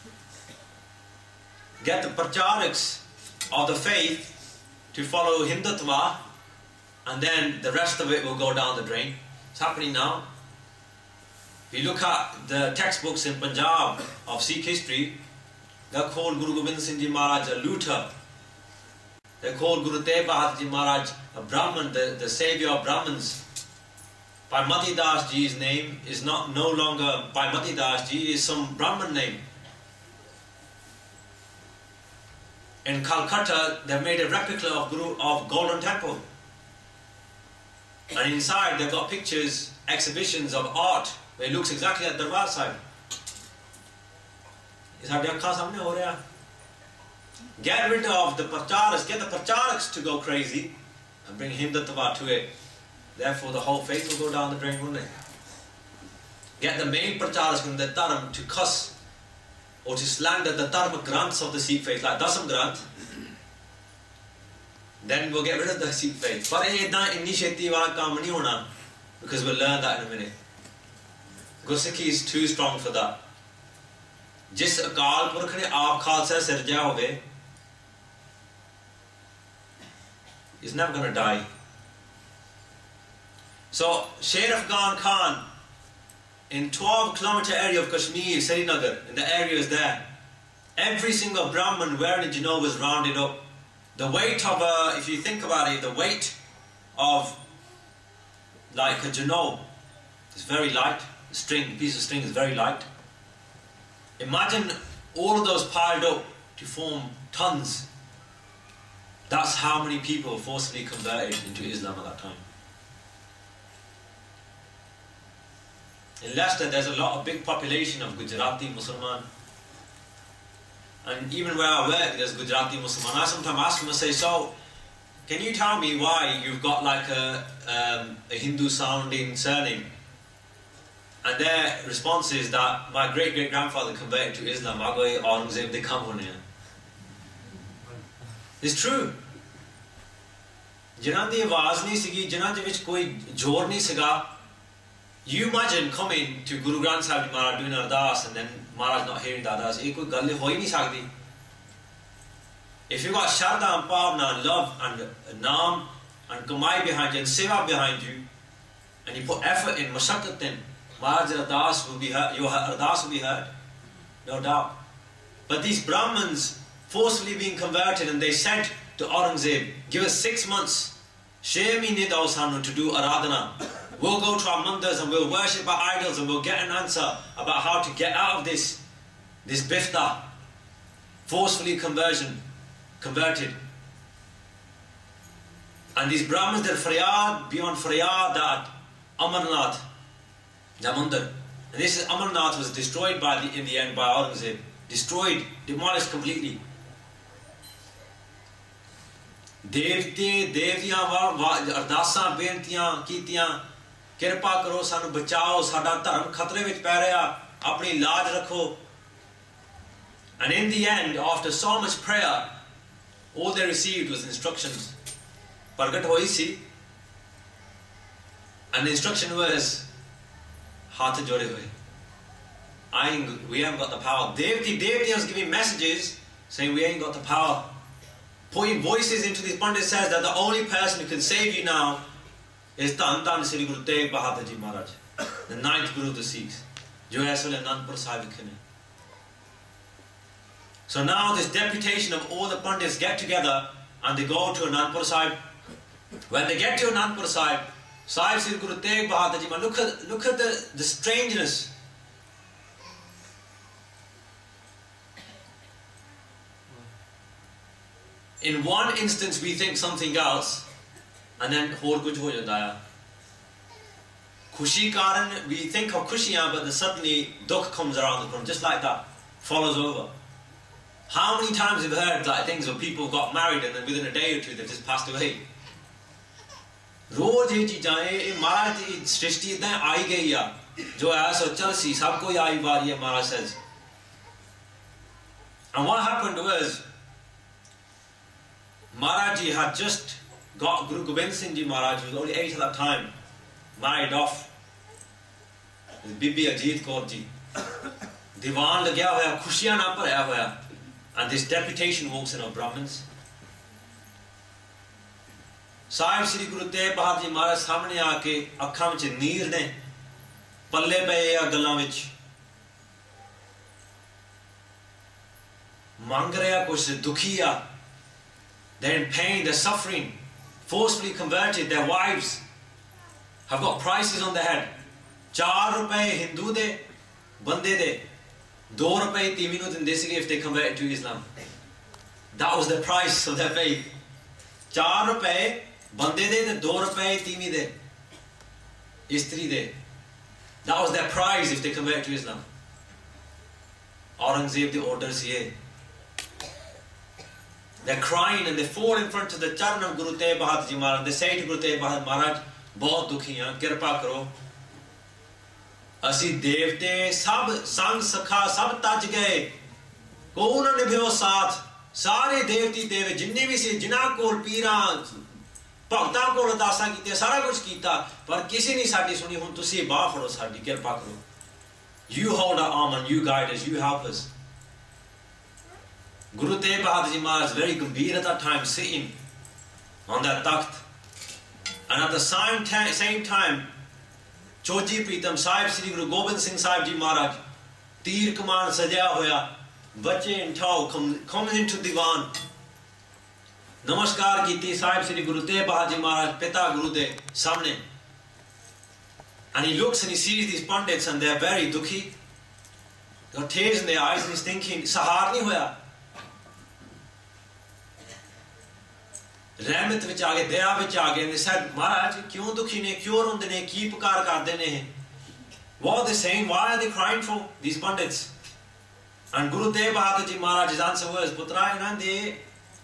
Get the Pracharaks of the faith to follow Hindutva, and then the rest of it will go down the drain. It's happening now. If you look at the textbooks in Punjab of Sikh history, they're called Guru Gobind Singh Ji Maharaj a looter. They're called Guru Tegh Bahadur Ji Maharaj a Brahman, the savior of Brahmins. Bhai Mati Das Ji's name is no longer Bhai Mati Das Ji, is some Brahman name. In Calcutta, they've made a replica of Golden Temple. And inside they've got pictures, exhibitions of art, where it looks exactly like Darbar Sahib. Get rid of the Pracharaks, get the Pracharaks to go crazy, and bring Hindutva to it. Therefore the whole faith will go down the drain, wouldn't it? Get the main Pracharaks from the Dharam to cuss or to slander the Dharma Granths of the Sikh faith, like Dasam Granth, then we'll get rid of the Sikh faith. But initiative because we'll learn that in a minute. Gursikhi is too strong for that. Jis Akal Purkh ne aap Khalsa sirja hove, he's never going to die. So Sher Afghan Khan, in 12-kilometer area of Kashmir, Srinagar, in the areas there, every single Brahman wearing a Jino was rounded up. The weight of if you think about it, the weight of like a Jino is very light. The piece of string is very light. Imagine all of those piled up to form tons. That's how many people forcibly converted into Islam at that time. In Leicester, there's a big population of Gujarati Musliman. And even where I work, there's Gujarati Musliman. I sometimes ask them, I say, so, can you tell me why you've got like a Hindu-sounding surname? And their response is that my great-great-grandfather converted to Islam. I go, Aurangzeb de kam hone hain. It's true. Jinnah di awaaz nahi sigi, jinnah de vich koi jor nahi siga, You imagine coming to Guru Granth Sahib Maharaj doing ardas and then Maharaj not hearing the ardas. Ek koi gal ho hi nahi sakdi. If you got Shraddha and Bhavna and love and Naam and Kamai behind you and Seva behind you, and you put effort in, mashakkat in, Maharaj's ardas will be heard, your ardas will be heard, no doubt. But these Brahmins forcefully being converted, and they said to Aurangzeb, give us 6 months, 6 mahine dao sanu to do aradhana. We'll go to our mandirs and we'll worship our idols and we'll get an answer about how to get out of this bifta. Forcefully converted. And these Brahmins, they're faryad beyond faryad at Amarnath, the mandir. And this is Amarnath was destroyed in the end by Aurangzeb. Destroyed, demolished completely. Devte, Deviyan ardasan beintiyan kitiyan, kirpa karo sanu bachao, sada dharam khatre vich pੈ ਰਿਹਾ, apni laaj rakho. And in the end, after so much prayer, all they received was instructions. Pragat hoi si, and the instruction was haath jode hoye. We haven't got the power. Devti was giving messages saying we ain't got the power. Putting voices into these pundits says that the only person who can save you now is Dhan Dhan Sri Guru Tegh Bahadur Ji Maharaj, the 9th Guru of the Sikhs. Jo is wale Anandpur Sahib vikhe ne. So now this deputation of all the pundits get together and they go to Anandpur Sahib. When they get to Anandpur Sahib, Sahib Sri Guru Tegh Bahadur Ji Maharaj, look at the strangeness. In one instance we think something else and then hor kuch ho jata hai. Khushi karan, we think of khushiyan, but then suddenly dukh comes around the corner, just like that, follows over. How many times have you heard like things where people got married and then within a day or two they've just passed away? रोज ये चीज़ां ये महाराज की सृष्टि इतना आई गई है जो ऐसा चल सी सबको ही आई बारी है. Maharaj says. And what happened was Maharaj Ji had just got Guru Gobind Singh Ji Maharaj, who was only 8 at that time, married off with Bibi Ajit Kaur Ji. Diwan lagya hoya, khushiyan na bharaya hoya, and this deputation walks in of Brahmins. Sahib Sri Guru Tegh Bahadur Ji Maharaj samne aake akhan vich neer ne palle paye a gallan vich mang reha kuch dukhi a. They're in pain, they're suffering, forcefully converted, their wives have got prices on their head. 4 rupaye Hindu de, bande de, 2 rupaye timi nu dinde sige if they converted to Islam. That was the price of their faith. 4 rupaye bande de, and 2 rupaye timi de, istri de. That was their prize if they converted to Islam. Aurangzeb the orders ye. They're crying and they fall in front of the charan of Guru Tegh Bahadur Ji Maharaj. They say to Guru Tegh Bahadur Maharaj, bahut dukhi hain, kirpa karo. Asi devte sab sang sakha sab taj gaye. Ko na nibhyo saath. Sare devti deve jinne bhi se jina kol peeran bhagtan kol ardasa kiti, sara kuch kita, par kisi ne sadi suni. Hun tusi baah phado sadi, kirpa karo. You hold our arm and you guide us, you help us. Guru Tegh Bahadur Ji Maharaj very gambhir at that time, sitting on that takht. And at the same time, Choji Pritam Sahib Sri Guru Gobind Singh Sahib Ji Maharaj, Teer Kaman sajaya hoya, bache in tow, comes into Diwan. Namaskar kiti Sahib Sri Guru Tegh Bahadur Ji Maharaj, Pita Guru de samne. And he looks and he sees these pundits and they are very dukhi. They got tears in their eyes and he's thinking, sahar nahi hoya. रहमत विच आ गए, दया विच आ गए. And they said, Maharaj, क्यों दुखी ने, क्यों रोंदे ने, की पुकार करदे ने? What are they saying? Why are they crying for these pundits? And Guru Tegh Bahadur Ji Maharaj's answer was, Putra, their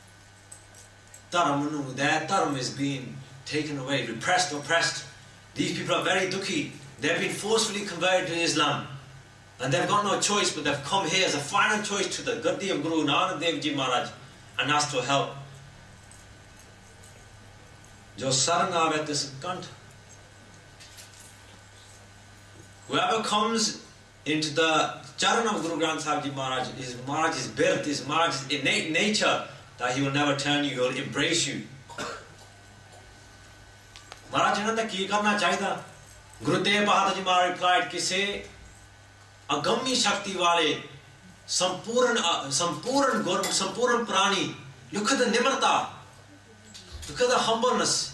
dharma is being taken away, repressed, oppressed. These people are very dukhi. They've been forcefully converted to Islam. And they've got no choice, but they've come here as a final choice to the Gaddi of Guru Nanak Dev Ji Maharaj and asked for help. जो शरण आवे तिस कंठ. Whoever comes into the charan of Guru Granth Sahib Ji Maharaj is birth, is Maharaj's innate nature, that he will never turn you, he will embrace you. Maharaj ji ne ki karna chahiye? Guru Tegh Bahadur Ji Maharaj replied, kise agami shakti wale Sampuran Gur, Sampuran Prani, look at the Nimarta, look at the humbleness.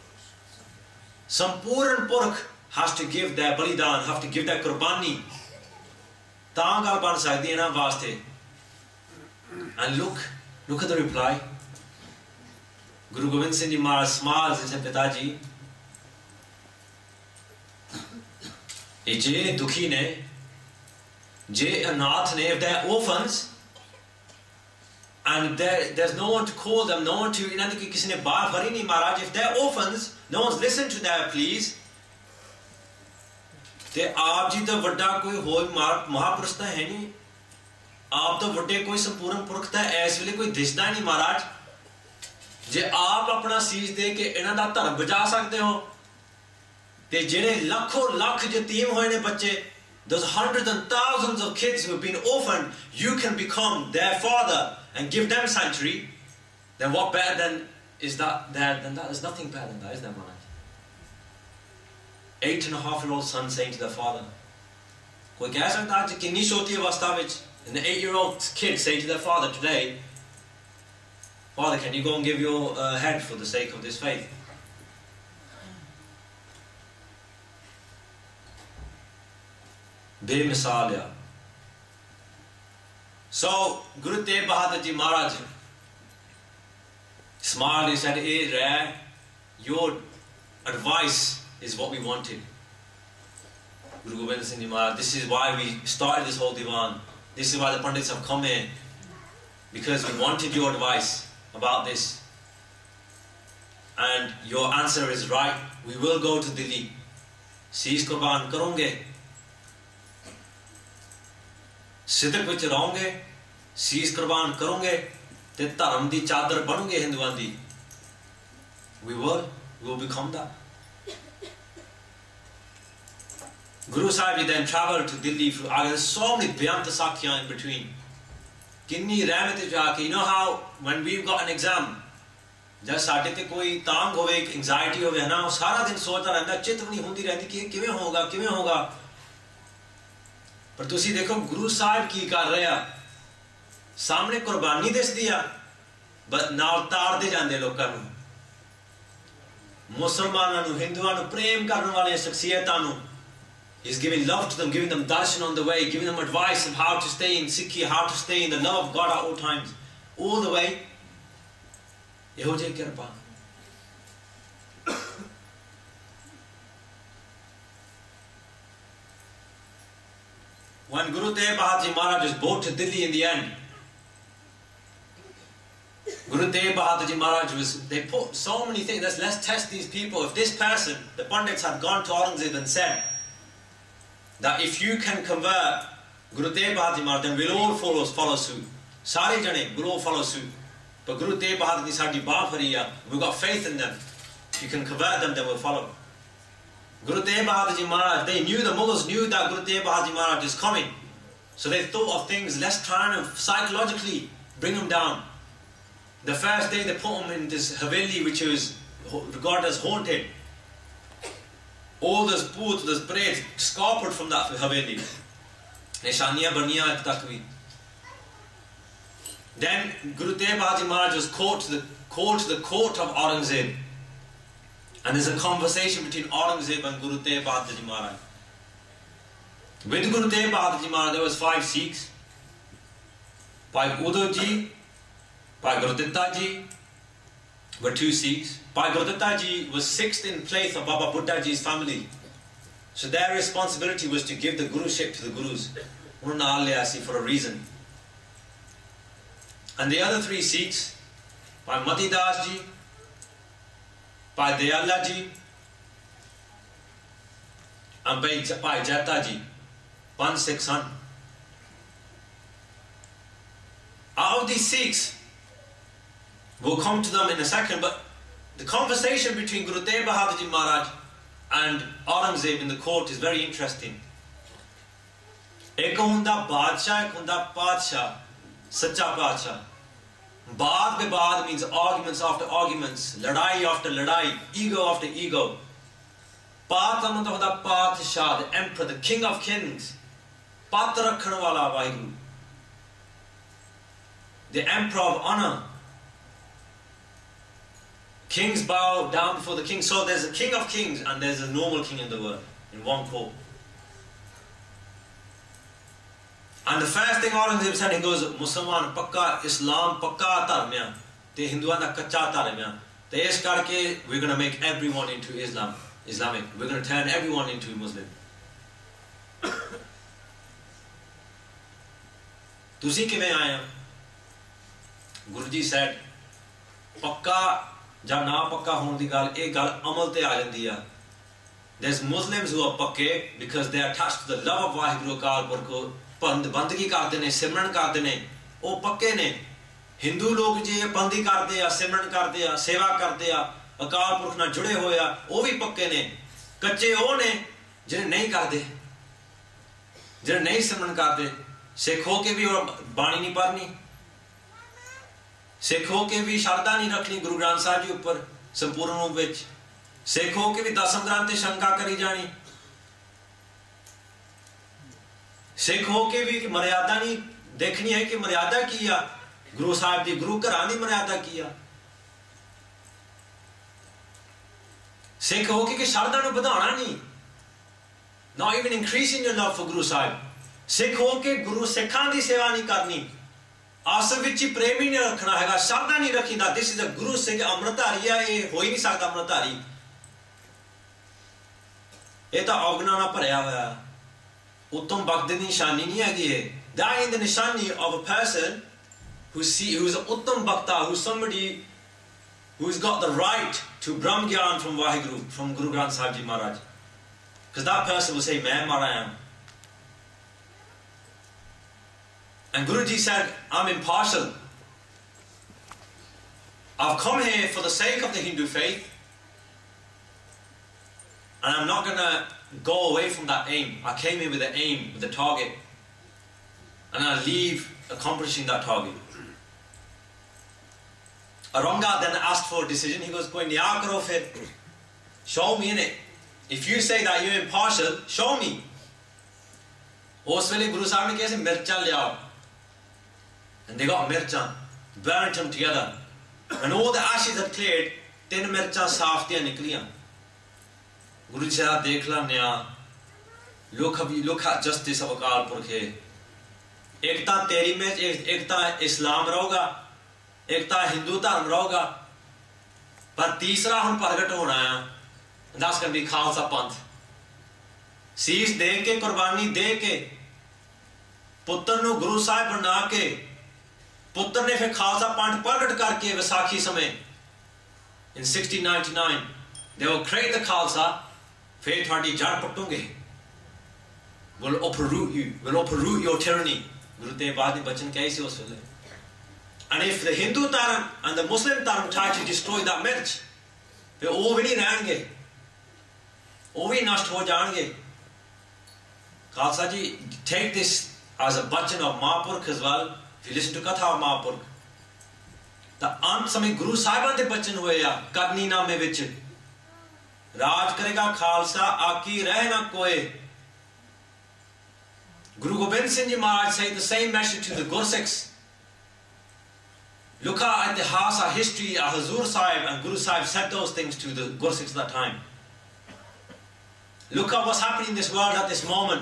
Sampuran Purkh has to give their balidan, have to give their qurbani. ਤਾਂ ਗੱਲ ਬਣ ਸਕਦੀ ਇਹਨਾਂ ਵਾਸਤੇ. And look at the reply. Guru Gobind Singh Ji Maharaj smiles and said, Pitaji, ਇਹ ਜੇ ਦੁਖੀ ਨੇ, ਜੇ ਅਨਾਥ ਨੇ, if they're orphans, and there's no one to call them, no one to, ਇਹਨਾਂ ਦੀ ਕਿਸੇ ਨੇ ਬਾਹ ਫੜੀ ਨਹੀਂ Maharaj, if they're orphans, no one's listened to their pleas, ਤੇ ਆਪ ਜੀ ਤੋਂ ਵੱਡਾ ਕੋਈ ਹੋਰ ਮਹਾਪੁਰਸ਼ ਤਾਂ ਹੈ ਨਹੀਂ, ਆਪ ਤੋਂ ਵੱਡੇ ਕੋਈ ਸੰਪੂਰਨ ਪੁਰਖ ਤਾਂ ਇਸ ਵੇਲੇ ਕੋਈ ਦਿਸਦਾ ਨਹੀਂ Maharaj, ਜੇ ਆਪ ਆਪਣਾ ਸੀਸ ਦੇ ਕੇ ਇਹਨਾਂ ਦਾ ਧਰਮ ਬਚਾ ਸਕਦੇ ਹੋ, ਤੇ ਜਿਹੜੇ ਲੱਖੋਂ ਲੱਖ ਯਤੀਮ ਹੋਏ ਨੇ ਬੱਚੇ, those hundreds and thousands of kids who have been orphaned, you can become their father and give them sanctuary, then what better than is that? There's nothing better than that, is there, Maharaj? 8.5-year-old son saying to their father, koi keh sakta hai kinni choti avastha vich, and the 8-year-old kid saying to their father today, Father, can you go and give your head for the sake of this faith? Bemisal ya. So Guru Tegh Bahadur Ji Maharaj smiled and said, hey Ray, your advice is what we wanted. Guru Gobind Singh Ji Maharaj, this is why we started this whole divan. This is why the Pandits have come in, because we wanted your advice about this. And your answer is right. We will go to Delhi. Sees Qurban karonge. Siddhak vich rahoge. Sees Qurban karonge. Te dharam di chadar banonge Hinduan di. We will become that. Guru Sahib then travelled to Delhi. There's so many Byant Sakhiyan in between. Kinni rahmat jaake. You know how when we've got an exam, जब साढ़े ते कोई तांग होवे, anxiety होवे है ना, सारा दिन सोचता रहता, चितवनी होती रहती कि किवें होगा. पर तुसी देखो गुरु साहिब की कर रहे हैं, सामने कुर्बानी दिसदी आ, नाल तारदे जांदे लोकां नूं, मुसलमानां नूं, हिंदुआं नूं, प्रेम करन वाले शख्सियतां नूं. He's giving love to them, giving them darshan on the way, giving them advice of how to stay in Sikhi, how to stay in the love of God at all times, all the way. Yeho je kirpa. When Guru Tegh Bahadur Ji Maharaj was brought to Delhi in the end, Guru Tegh Bahadur Ji Maharaj they put so many things, let's test these people. If this person, the Pandits had gone to Aurangzeb and said that if you can convert Guru Tegh Bahadur Ji Maharaj, then we'll all follow suit. Sare jane will all follow suit. But Guru Tegh Bahadur Ji Sahib Bafariya, we've got faith in them. If you can convert them, then we'll follow. Guru Tegh Bahadur Ji Maharaj, the Mughals knew that Guru Tegh Bahadur Ji Maharaj is coming. So they thought of things, let's try and psychologically bring him down. The first day they put him in this Haveli, which was regarded as haunted. All those booths, those parades, scuppered from that Haveli. Nishaniya Baniya Takvi. Then Guru Tegh Bahadur Ji Maharaj was called to the court of Aurangzeb, and there's a conversation between Aurangzeb and Guru Tegh Bahadur Ji Maharaj. With Guru Tegh Bahadur Ji Maharaj there was 5 Sikhs. Bhai Udo Ji, Bhai Gurditta Ji were 2 Sikhs. Bhai Gurditta Ji was 6th in place of Baba Buddha Ji's family. So their responsibility was to give the Guruship to the Gurus. For a reason. And the other 3 Sikhs, Bhai Mati Das Ji, Bhai Dayala Ji, and Bhai Jata Ji, 1 Sikh son. Out of these Sikhs, we'll come to them in a second, but the conversation between Guru Tegh Bahadur Ji Maharaj and Aurangzeb in the court is very interesting. एक हुंदा बादशाह, एक हुंदा पातशाह, सच्चा पातशाह. Baad bibad means arguments after arguments, ladai after ladai, ego after ego. Paat da matlab hunda paatshah, the emperor, the king of kings. Pat rakhan wala Vaheguru, the emperor of honor. Kings bow down before the king. So there's a king of kings and there's a normal king in the world, in one court. And the first thing Aurangzeb said, he goes, Musliman pakka, Islam pakka dharm hai, te Hinduan da kacha dharm hai. Te is karke, we're going to make everyone into Islamic. We're going to turn everyone into Muslim. Tusi kiਵੇਂ ਆਏ? Guru Ji said, pakka ਜਾਂ ਨਾ ਪੱਕਾ ਹੋਣ ਦੀ ਗੱਲ, ਇਹ ਗੱਲ ਅਮਲ ਤੇ ਆ ਜਾਂਦੀ ਆ. There's Muslims who are ਪੱਕੇ because they are attached to the love of Vaheguru Akal Purkh ko, ਬੰਦਗੀ ਕਰਦੇ ਨੇ, ਸਿਮਰਨ ਕਰਦੇ ਨੇ, ਉਹ ਪੱਕੇ ਨੇ. ਹਿੰਦੂ ਲੋਕ ਜੇ ਬੰਦੀ ਕਰਦੇ ਆ, ਸਿਮਰਨ ਕਰਦੇ ਆ, ਸੇਵਾ ਕਰਦੇ ਆ, ਅਕਾਲ ਪੁਰਖ ਨਾਲ ਜੁੜੇ ਹੋਏ ਆ, ਉਹ ਵੀ ਪੱਕੇ ਨੇ. ਕੱਚੇ ਉਹ ਨੇ ਜਿਹੜੇ ਨਹੀਂ ਕਰਦੇ, ਜਿਹੜੇ ਨਹੀਂ ਸਿਮਰਨ ਕਰਦੇ. ਸਿੱਖ ਹੋ ਕੇ ਵੀ ਬਾਣੀ ਨਹੀਂ ਪੜ੍ਹਨੀ, ਸਿੱਖ ਹੋ ਕੇ ਵੀ ਸ਼ਰਧਾ ਨਹੀਂ ਰੱਖਣੀ ਗੁਰੂ ਗ੍ਰੰਥ ਸਾਹਿਬ ਜੀ ਉੱਪਰ ਸੰਪੂਰਨ ਰੂਪ ਵਿੱਚ. ਸਿੱਖ ਹੋ ਕੇ ਵੀ ਦਸਮ ਗ੍ਰੰਥ ਤੇ ਸ਼ੰਕਾ ਕਰੀ ਜਾਣੀ. ਸਿੱਖ ਹੋ ਕੇ ਵੀ ਮਰਿਆਦਾ ਨਹੀਂ ਦੇਖਣੀ ਹੈ ਕਿ ਮਰਿਆਦਾ ਕੀ ਆ ਗੁਰੂ ਸਾਹਿਬ ਦੀ, ਗੁਰੂ ਘਰਾਂ ਦੀ ਮਰਿਆਦਾ ਕੀ ਆ. ਸਿੱਖ ਹੋ ਕੇ ਸ਼ਰਧਾ ਨੂੰ ਵਧਾਉਣਾ ਨਹੀਂ, not even increasing your love for Guru Sahib. ਸਿੱਖ ਹੋ ਕੇ ਗੁਰੂ ਸਿੱਖਾਂ ਦੀ ਸੇਵਾ ਨਹੀਂ ਕਰਨੀ, ਆਸਰ ਵਿੱਚ ਹੀ ਪ੍ਰੇਮ ਹੀ ਨਹੀਂ ਰੱਖਣਾ ਹੈਗਾ, ਸ਼ਰਧਾ ਨਹੀਂ ਰੱਖੀਦਾ. This is a Guru Singh ਅੰਮ੍ਰਿਤਧਾਰੀ ਆ, ਇਹ ਹੋ ਹੀ ਨਹੀਂ ਸਕਦਾ ਅੰਮ੍ਰਿਤਧਾਰੀ. ਇਹ ਤਾਂ ਔਗਣਾਂ ਨਾਲ ਭਰਿਆ ਹੋਇਆ. ਉੱਤਮ ਭਗਤ ਦੀ ਨਿਸ਼ਾਨੀ ਨਹੀਂ ਹੈਗੀ ਇਹ. That is the nishani of a person who's an uttam bhakta, who's somebody who's got the right to Brahm Gyan from Vaheguru, from Guru Granth Sahib Ji Maharaj. Because that person will say, Main Mara am. And Guruji said, I'm impartial. I've come here for the sake of the Hindu faith, and I'm not going to go away from that aim. I came here with the aim, with the target, and I'll leave accomplishing that target. Aurangzeb then asked for a decision. He goes, Koi nyaya karo fir. Show me in it. If you say that you're impartial, show me. Us vele Guru Sahib ne kaise mirchan liao. And they got mirchan, burnt them together. When all the ashes had cleared, 3 mirchan saaf diyan nikliyan. Guru Ji said, dekh la nya. Look at justice of Akal Purkh. Ek ta teri mirch, ek ta Islam rahoga, ek ta Hindu dharm rahoga. Par teesra hun pragat hona hai. That's going to be Khalsa Panth. Sees de ke, qurbani de ke, ਪੁੱਤਰ ਨੂੰ ਗੁਰੂ ਸਾਹਿਬ ਬਣਾ ਕੇ ਪੁੱਤਰ ਨੇ ਫਿਰ ਖਾਲਸਾ ਪੰਥ ਪ੍ਰਗਟ ਕਰਕੇ ਵਿਸਾਖੀ ਸਮੇਂ in 1699 they will create the Khalsa. ਫਿਰ ਤੁਹਾਡੀ ਜੜ ਪਟੂਗੇ, will uproot your tyranny. Guru Tegh Bahadur ਨੇ ਬਚਨ ਕਹੇ ਸੀ ਉਸ ਵੇਲੇ. And if the Hindu dharm and the Muslim dharm try to destroy that mirch, ਫਿਰ ਉਹ ਵੀ ਨਹੀਂ ਰਹਿਣਗੇ, ਉਹ ਵੀ ਨਸ਼ਟ ਹੋ ਜਾਣਗੇ. Khalsa ji, take this as a bachan of Mahapurkh as well. If you listen to Katha of Mahapurkh, the ant samay Guru Sahiban de bachan hoye a Karni Name vich. Raj karega Khalsa aaki reh na koe. Guru Gobind Singh Ji Maharaj said the same message to the Gursikhs. Look at the Hasa history of Hazur Sahib, and Guru Sahib said those things to the Gursikhs at that time. Look at what's happening in this world at this moment.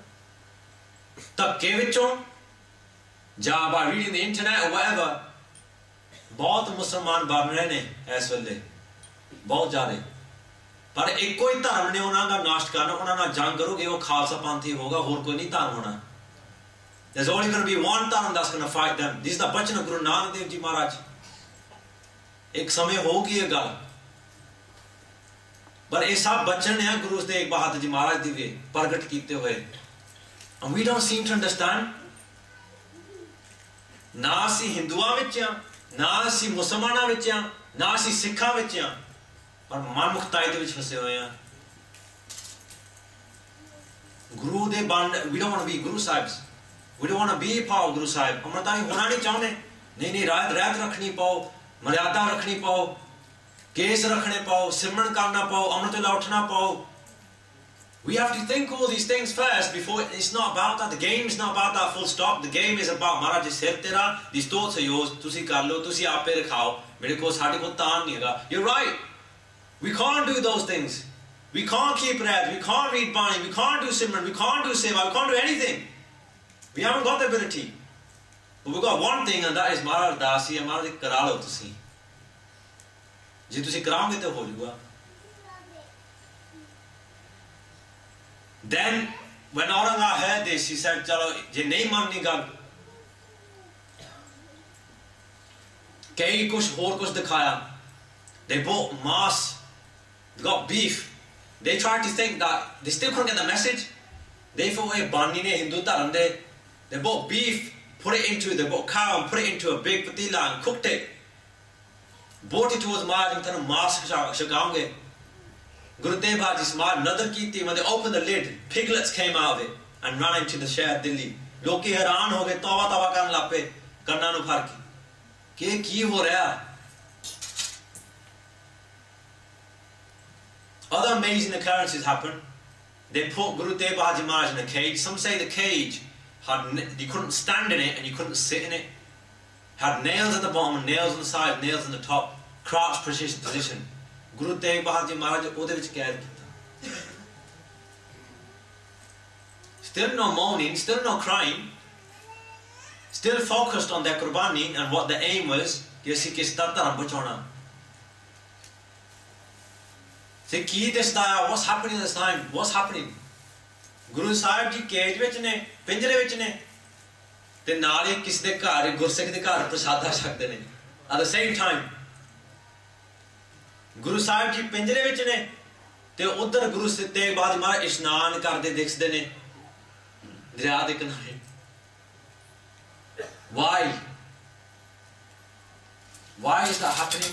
ਧੱਕੇ ਵਿੱਚੋਂ ਜਾਂ by reading the internet or whatever, ਬਹੁਤ ਮੁਸਲਮਾਨ ਬਣ ਰਹੇ ਨੇ ਇਸ ਵੇਲੇ, ਬਹੁਤ ਜ਼ਿਆਦਾ. ਪਰ ਇੱਕੋ ਹੀ ਧਰਮ ਨੇ ਉਹਨਾਂ ਦਾ ਨਾਸ਼ ਕਰਨਾ, ਉਹਨਾਂ ਨਾਲ ਜੰਗ ਕਰੋਗੇ, ਉਹ ਖਾਲਸਾ ਪੰਥ ਹੀ ਹੋਗਾ, ਹੋਰ ਕੋਈ ਨਹੀਂ ਧਰਮ ਹੋਣਾ. There's only going to be one dharm that's going to fight them. This is the bachan of Guru Nanak Dev Ji Maharaj. ਇੱਕ ਸਮੇਂ ਹੋਊਗੀ ਇਹ ਗੱਲ, ਪਰ ਇਹ ਸਭ ਬਚਨ ਹੈ ਗੁਰੂ ਤੇਗ ਬਹਾਦਰ ਜੀ ਮਹਾਰਾਜ ਦੀ ਵੇ ਪ੍ਰਗਟ ਕੀਤੇ ਹੋਏ. And we don't seem to understand. ਨਾ ਅਸੀਂ ਹਿੰਦੂਆਂ ਵਿੱਚ ਆ, ਨਾ ਅਸੀਂ ਮੁਸਲਮਾਨਾਂ ਵਿੱਚ ਆ, ਨਾ ਅਸੀਂ ਸਿੱਖਾਂ ਵਿੱਚ ਆ, ਪਰ ਮਨ ਮੁਖਤਾਈ ਦੇ ਵਿੱਚ ਫਸੇ ਹੋਏ ਆ. Guru de band, we don't want to be Guru Sahibs. We don't want to be part of Guru Sahib. Amrita ni hona nahi chahte. Nahi raat rakhni pao, maryada rakhni pao, case rakhne pao, simran karna pao, amritullah uthna pao. We have to think all these things first before. It's not about that. The game is not about that, full stop. The game is about Maharaj sir tera, these thoughts are yours, tusi kar lo, tusi aape rakhao, mere ko saade ko taan nahi hega. You're right. We can't do those things. We can't keep red, we can't read Bani, we can't do Simran, we can't do Seva, we can't do anything. We haven't got the ability. But we've got one thing, and that is Maharaj Dasi, and Maharaj kara lo tusi. Je tusi karaange to ho jauga. Then, when Aurangzeb heard this, he said, chalo, je nahi manni gal. Kai kuch aur kuch dikhaya. They bought mass, they got beef. They tried to think that they still couldn't get the message. They thought, hey, Bani ne Hindu dharam de. They bought beef, they bought cow and put it into a big patila and cooked it. Brought it towards Maharaj and tanu mass shagaunge. Guru Tegh Bahadurji Samaj nadar kiti. When they opened the lid, piglets came out of it and ran into the Shahar Delhi. Loki हैरान हो गए, तौबा तौबा करने लग पे, करना नु फर के की हो रहा. Other amazing occurrences happened. They put Guru Tegh Bahadurji Maharaj in a cage. Some say the cage you couldn't stand in it and you couldn't sit in it. Had nails at the bottom, nails on the side, nails on the top. Crouched position. Guru Tegh Bahadurji Maharaj ਉਹਦੇ ਵਿੱਚ ਕੈਦ ਕੀਤਾ. Still no moaning, still no crying. Still focused on their qurbani and what the aim was. ਕਿ ਅਸੀਂ ਕਿਸ ਦਾ ਧਰਮ ਬਚਾਉਣਾ. So ਕੀ ਦਿਸਦਾ ਆ? What's happening this time? What's happening? Guru Sahib ji cage ਵਿੱਚ ਨੇ, ਪਿੰਜਰੇ ਵਿੱਚ ਨੇ, ਤੇ ਨਾਲ ਹੀ ਕਿਸੇ ਦੇ ਘਰ, ਗੁਰਸਿੱਖ ਦੇ ਘਰ ਪ੍ਰਸਾਦਾ ਛਕਦੇ ਨੇ. At the same time, Guru Sahib ji ਪਿੰਜਰੇ ਵਿੱਚ ਨੇ, ਤੇ ਉਧਰ Guru Tegh Bahadurji Maharaj ਇਸ਼ਨਾਨ ਕਰਦੇ ਦਿਖਦੇ ਨੇ ਦਰਿਆ ਦੇ ਕਿਨਾਰੇ. Why? Why is that happening?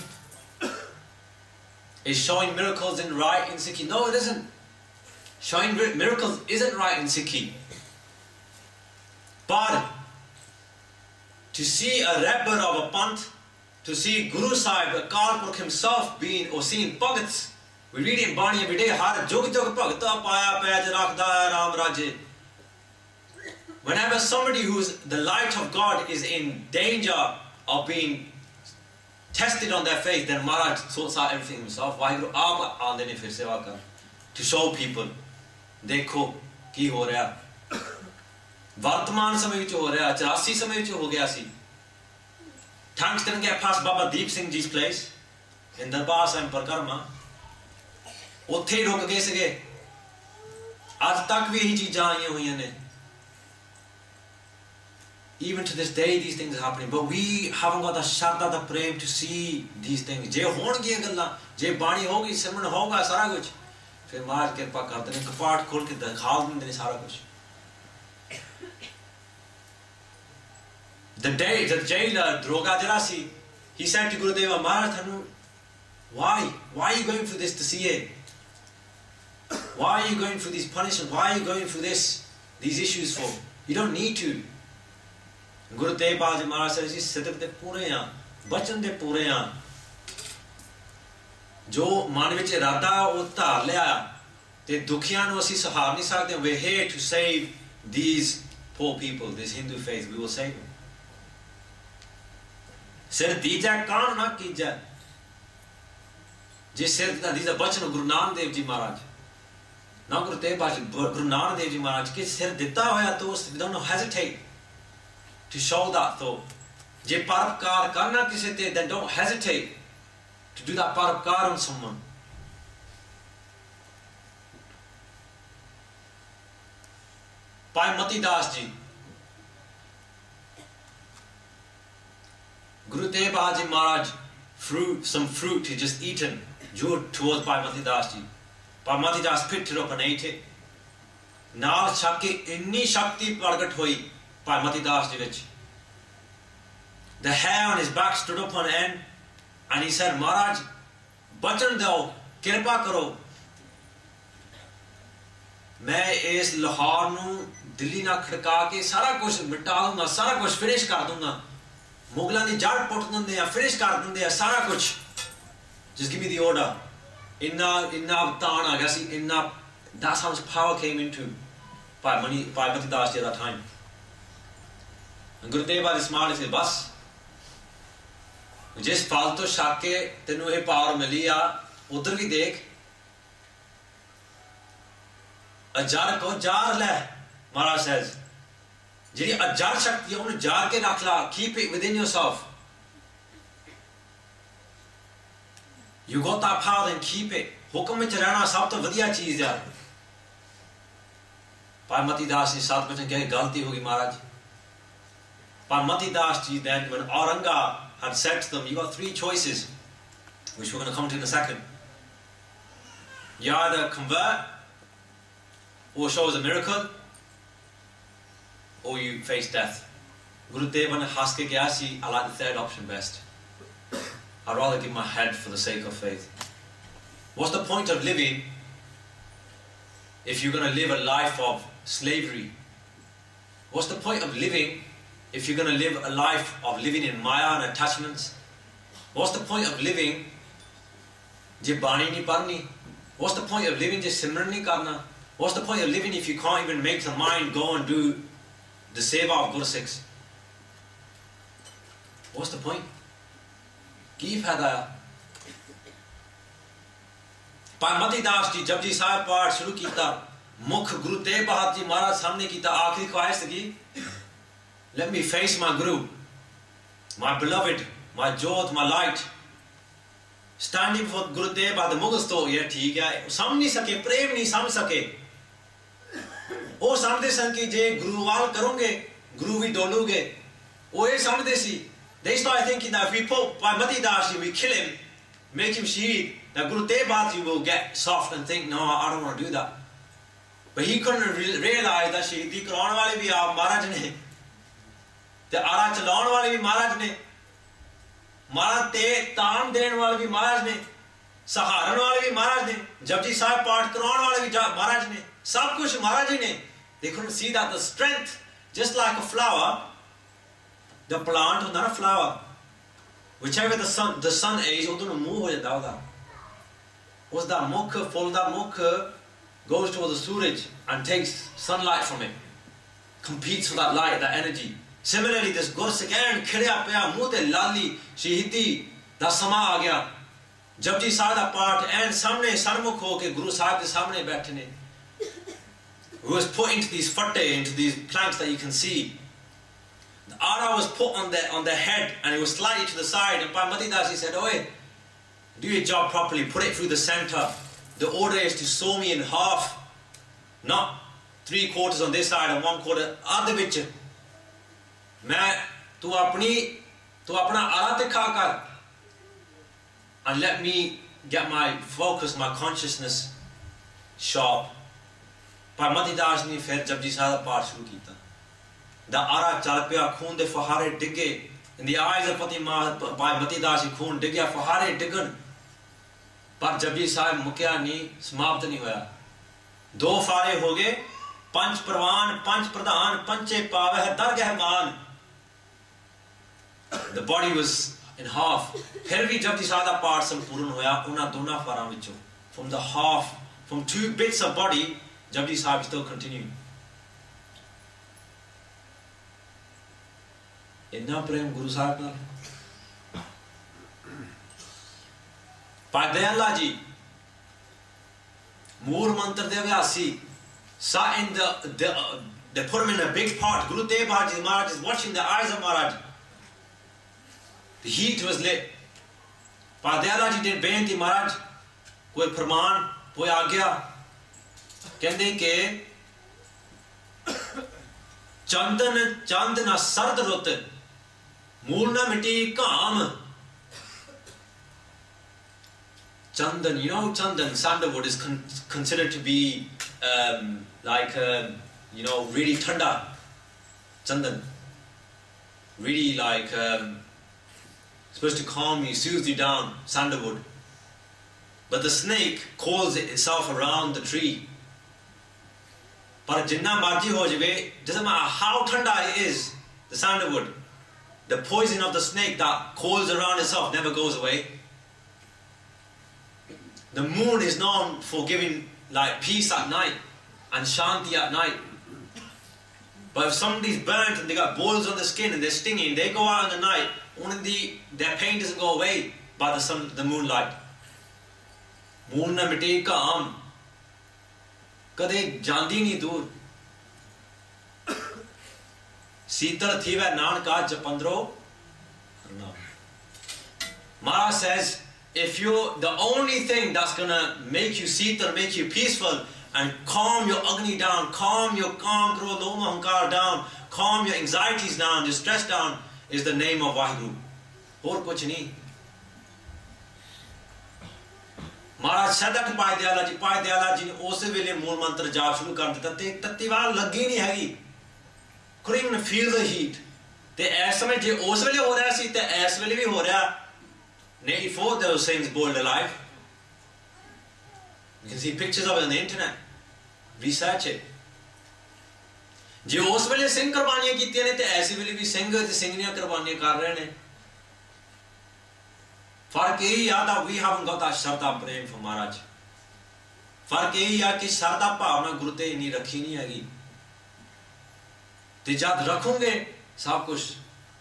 Is showing miracles in right in Sikhi? No, it isn't. Showing miracles isn't right in Sikhi. But to see a rebel of a Panth, to see Guru Sahib, Akal Purkh himself being or seeing Bhagats, we read in Bani every day, Har Jog Jog Bhagata Paya Paj Rakhda Ram Raje. Whenever somebody who's the light of God is in danger of being tested on their faith, then Maharaj sorts out everything himself. Waheguru aap aande ne fir seva kar to show people, dekho ki ho raha. Vartaman samay vich ho raha, 84 samay vich ho gaya si. Tanks didn't get past Baba Deep Singh Ji's place in Darbar Sahib Parkarma. Uthe hi ruk gaye sige. Aaj tak vi ehi cheezan aaiyan hoiyan ne. Even to this day these things are happening, but we haven't got the shraddha, the prem to see these things. Je hongiyan gallan, je bani hogi, simran hoga, sara kuch, fir Maharaj kirpa karte ne, kapat khol ke dikha dende ne sara kuch. The jailer Droga Jarasi, he said to Gurudeva Maharaj, why are you going through this to see it? Why are you going through these punishments? Why are you going through these issues for? You don't need to. Guru Tegh Bahadurji Maharaj said, "Ji sidq de pure haan, bachan de pure haan. Jo man vich irada o dhar liya, te dukhiyan nu assi sahar nahi sakde. We're here to save these poor people, this Hindu faith. We will save them. Sir dija kaan na kija." Je sir these are bachan Guru Nanak Dev Ji Maharaj. Now Guru Tegh Bahadurji, Guru Nanak Dev Ji Maharaj ke sir ditta hoya to we don't hesitate to show that thought. Je paropkar karna kisi te, then don't hesitate to do that paropkar on someone. Bhai Mati Das ji, Guru Tegh Bahadurji Maharaj, some fruit he just eaten, drew towards Bhai Mati Das ji. Bhai Mati Das picked it up and ate it. Naal Shakti, inni Shakti Pragat hoi Bhai Mati Das ji vich. The hair on his back stood up on end, and he said, "Maharaj, bachan deo, kirpa karo." मैं इस लाहौर नू दिल्ली ना खड़का के सारा कुछ मिटा दूंगा, सारा कुछ फिनिश कर दूंगा, मुगलों की जड़ पुट देंगे हैं, फिनिश कर देंगे हैं सारा कुछ. Just give me the order. Inna तान आ गया सी, inna. That's how much power came into by Mati Das at that time. And Guru Teg Bahadur Ismail said, बस जिस फालतू शक के तेनू ये पावर मिली आ उधर भी देख, अजार को जार ले. Maharaj says, जी अजार शक्ति है उन्हें जार के रख ला. Keep it within yourself. You got that power, then keep it. हुक्म में रहना सब तो वधिया चीज है. भाई मती दास ने साथ बच्चों कहे गलती होगी महाराज. But Mati Das ji then, when Auranga had said to them, you got three choices, which we're going to come to in a second. You either convert, or show us a miracle, or you face death. Guru Dev ne has ke kya si, I like the third option best. I'd rather give my head for the sake of faith. What's the point of living if you're going to live a life of slavery? What's the point of living if you're going to live a life of living in maya and attachments? What's the point of living je bani nahi padni? What's the point of living je simran nahi karna? What's the point of living if you can't even make the mind go and do the seva of Guru Sikhs? What's the point? Ki fayda hai? Par Mati Das ji Japji Sahib Path shuru kita, Mukh Guru Teg Bahadur ji Maharaj samne kita, aakhiri khwahish thi, let me face my Guru, my beloved, my Jyot, my light. Standing before Guru Teg Bahadur, Mughals to, yeah, theek hai, samjh nahi sake, prem nahi samjh sake. वो समझते सन कि जे गुरुवाल करोगे गुरु भी डोलोगे वो ये समझते सी. They started thinking that if we put by Mati Das, we kill him, make him shaheed, that Guru Teg Bahadur will get soft and think, no, I don't want to do that. But he couldn't realize that shaheedi कराने वाले भी आप महाराज ने, ते आरा चलाने वाले भी महाराज ने, महाराज ते तान देने वाले भी महाराज ने, सहारन वाले भी महाराज ने, जपजी साहिब पाठ कराने वाले भी महाराज ने, सब कुछ महाराज ही ने. They couldn't see that the strength, just like a flower, the plant is not a flower. Whichever the sun is, वो दोनों मुंह हो जाता होगा. उसका मुख, फूल का मुख goes towards the suraj and takes sunlight from it, competes for that light, that energy. Similarly, this Gursikh and खिड़या पिया मुंह ते लाली शहीदी दा समा आ गया. जपजी साहिब दा पाठ and सामने सरमुख हो के गुरु साहिब के सामने बैठे ने. It was put into these fatte, into these planks that you can see. The ara was put on the head and it was slightly to the side. And by Mati Das he said, "Oi, do your job properly. Put it through the center. The order is to sew me in half, not 3/4 on this side and 1/4 other vich. मैं तू अपना ara दिखा कर, and let me get my focus, my consciousness sharp." पर Mati Das ने फिर जपजी साहिब दा पाठ शुरू किया. The ara चल पिया, खून दे फहारे डिगे. In the eyes of by Mati Das खून डिगया, फहारे डिगन. पर जपजी साहिब मुक्या नहीं, समाप्त नहीं होया. दो फारे हो गए, पंच प्रवान, पंच प्रधान, पंचे पावे दरगह मान. The body was in half. फिर भी जपजी साहिब दा पाठ संपूर्ण होया उन्हां दोनों फारां विचों. From the half, from two bits of body, Japji Sahib is still continuing. Inna prem Guru Sahib nal. Bhai Dayal ji, Moor mantra de Vyasi, sat in they put him in a big pot. Guru Teg Bahadur Maharaj is watching the eyes of Maharaj. The heat was lit. Bhai Dayal ji did beinti Maharaj, koi farman, koi agya. कहते कि चंद ना सर्द रुत मूल ना मिटी काम. Chandan, you know, Chandan, sandalwood is considered to be really thanda. Chandan, really supposed to calm you, soothe you down. Sandalwood, but the snake coils itself around the tree. Par jinna marji ho jave, doesn't matter how thanda it is, the sandalwood, the poison of the snake that coils around itself never goes away. The moon is known for giving like peace at night and shanti at night. But if somebody's burnt and they got boils on the skin and they're stinging, they go out in the night, only their pain doesn't go away by the sun, the moonlight. Moon na mite kaam, kade jandi nahi dur. Sitar thiva nanka japandro. Mara says, if you're the only thing that's gonna make you sitar, make you peaceful, and calm your agni down, calm your calm, loma hankar down, calm your anxieties down, your stress down, is the name of Waheguru. Aur kuch nahi. Maharaj Sadak Pai Dayala ji ne usse vele mool mantra jaap shuru kar dita te tattiwal lagi nahi hegi. Couldn't even feel the heat. Te ais samay je us vele ho raha si te ais vele bhi ho raha. 84 those things boiled alive. You can see pictures of it on the internet. Research it. Je us vele singh qurbaniyan kitiyan ne te aise vele bhi singh te singhniyan qurbaniyan kar rahe ne. Fark yehi hai that we haven't got that Shraddha prem for Maharaj. Fark yehi hai ki Shraddha bhavna Guru te inni rakhi nahi hegi. Te jad rakhunge sab kuch.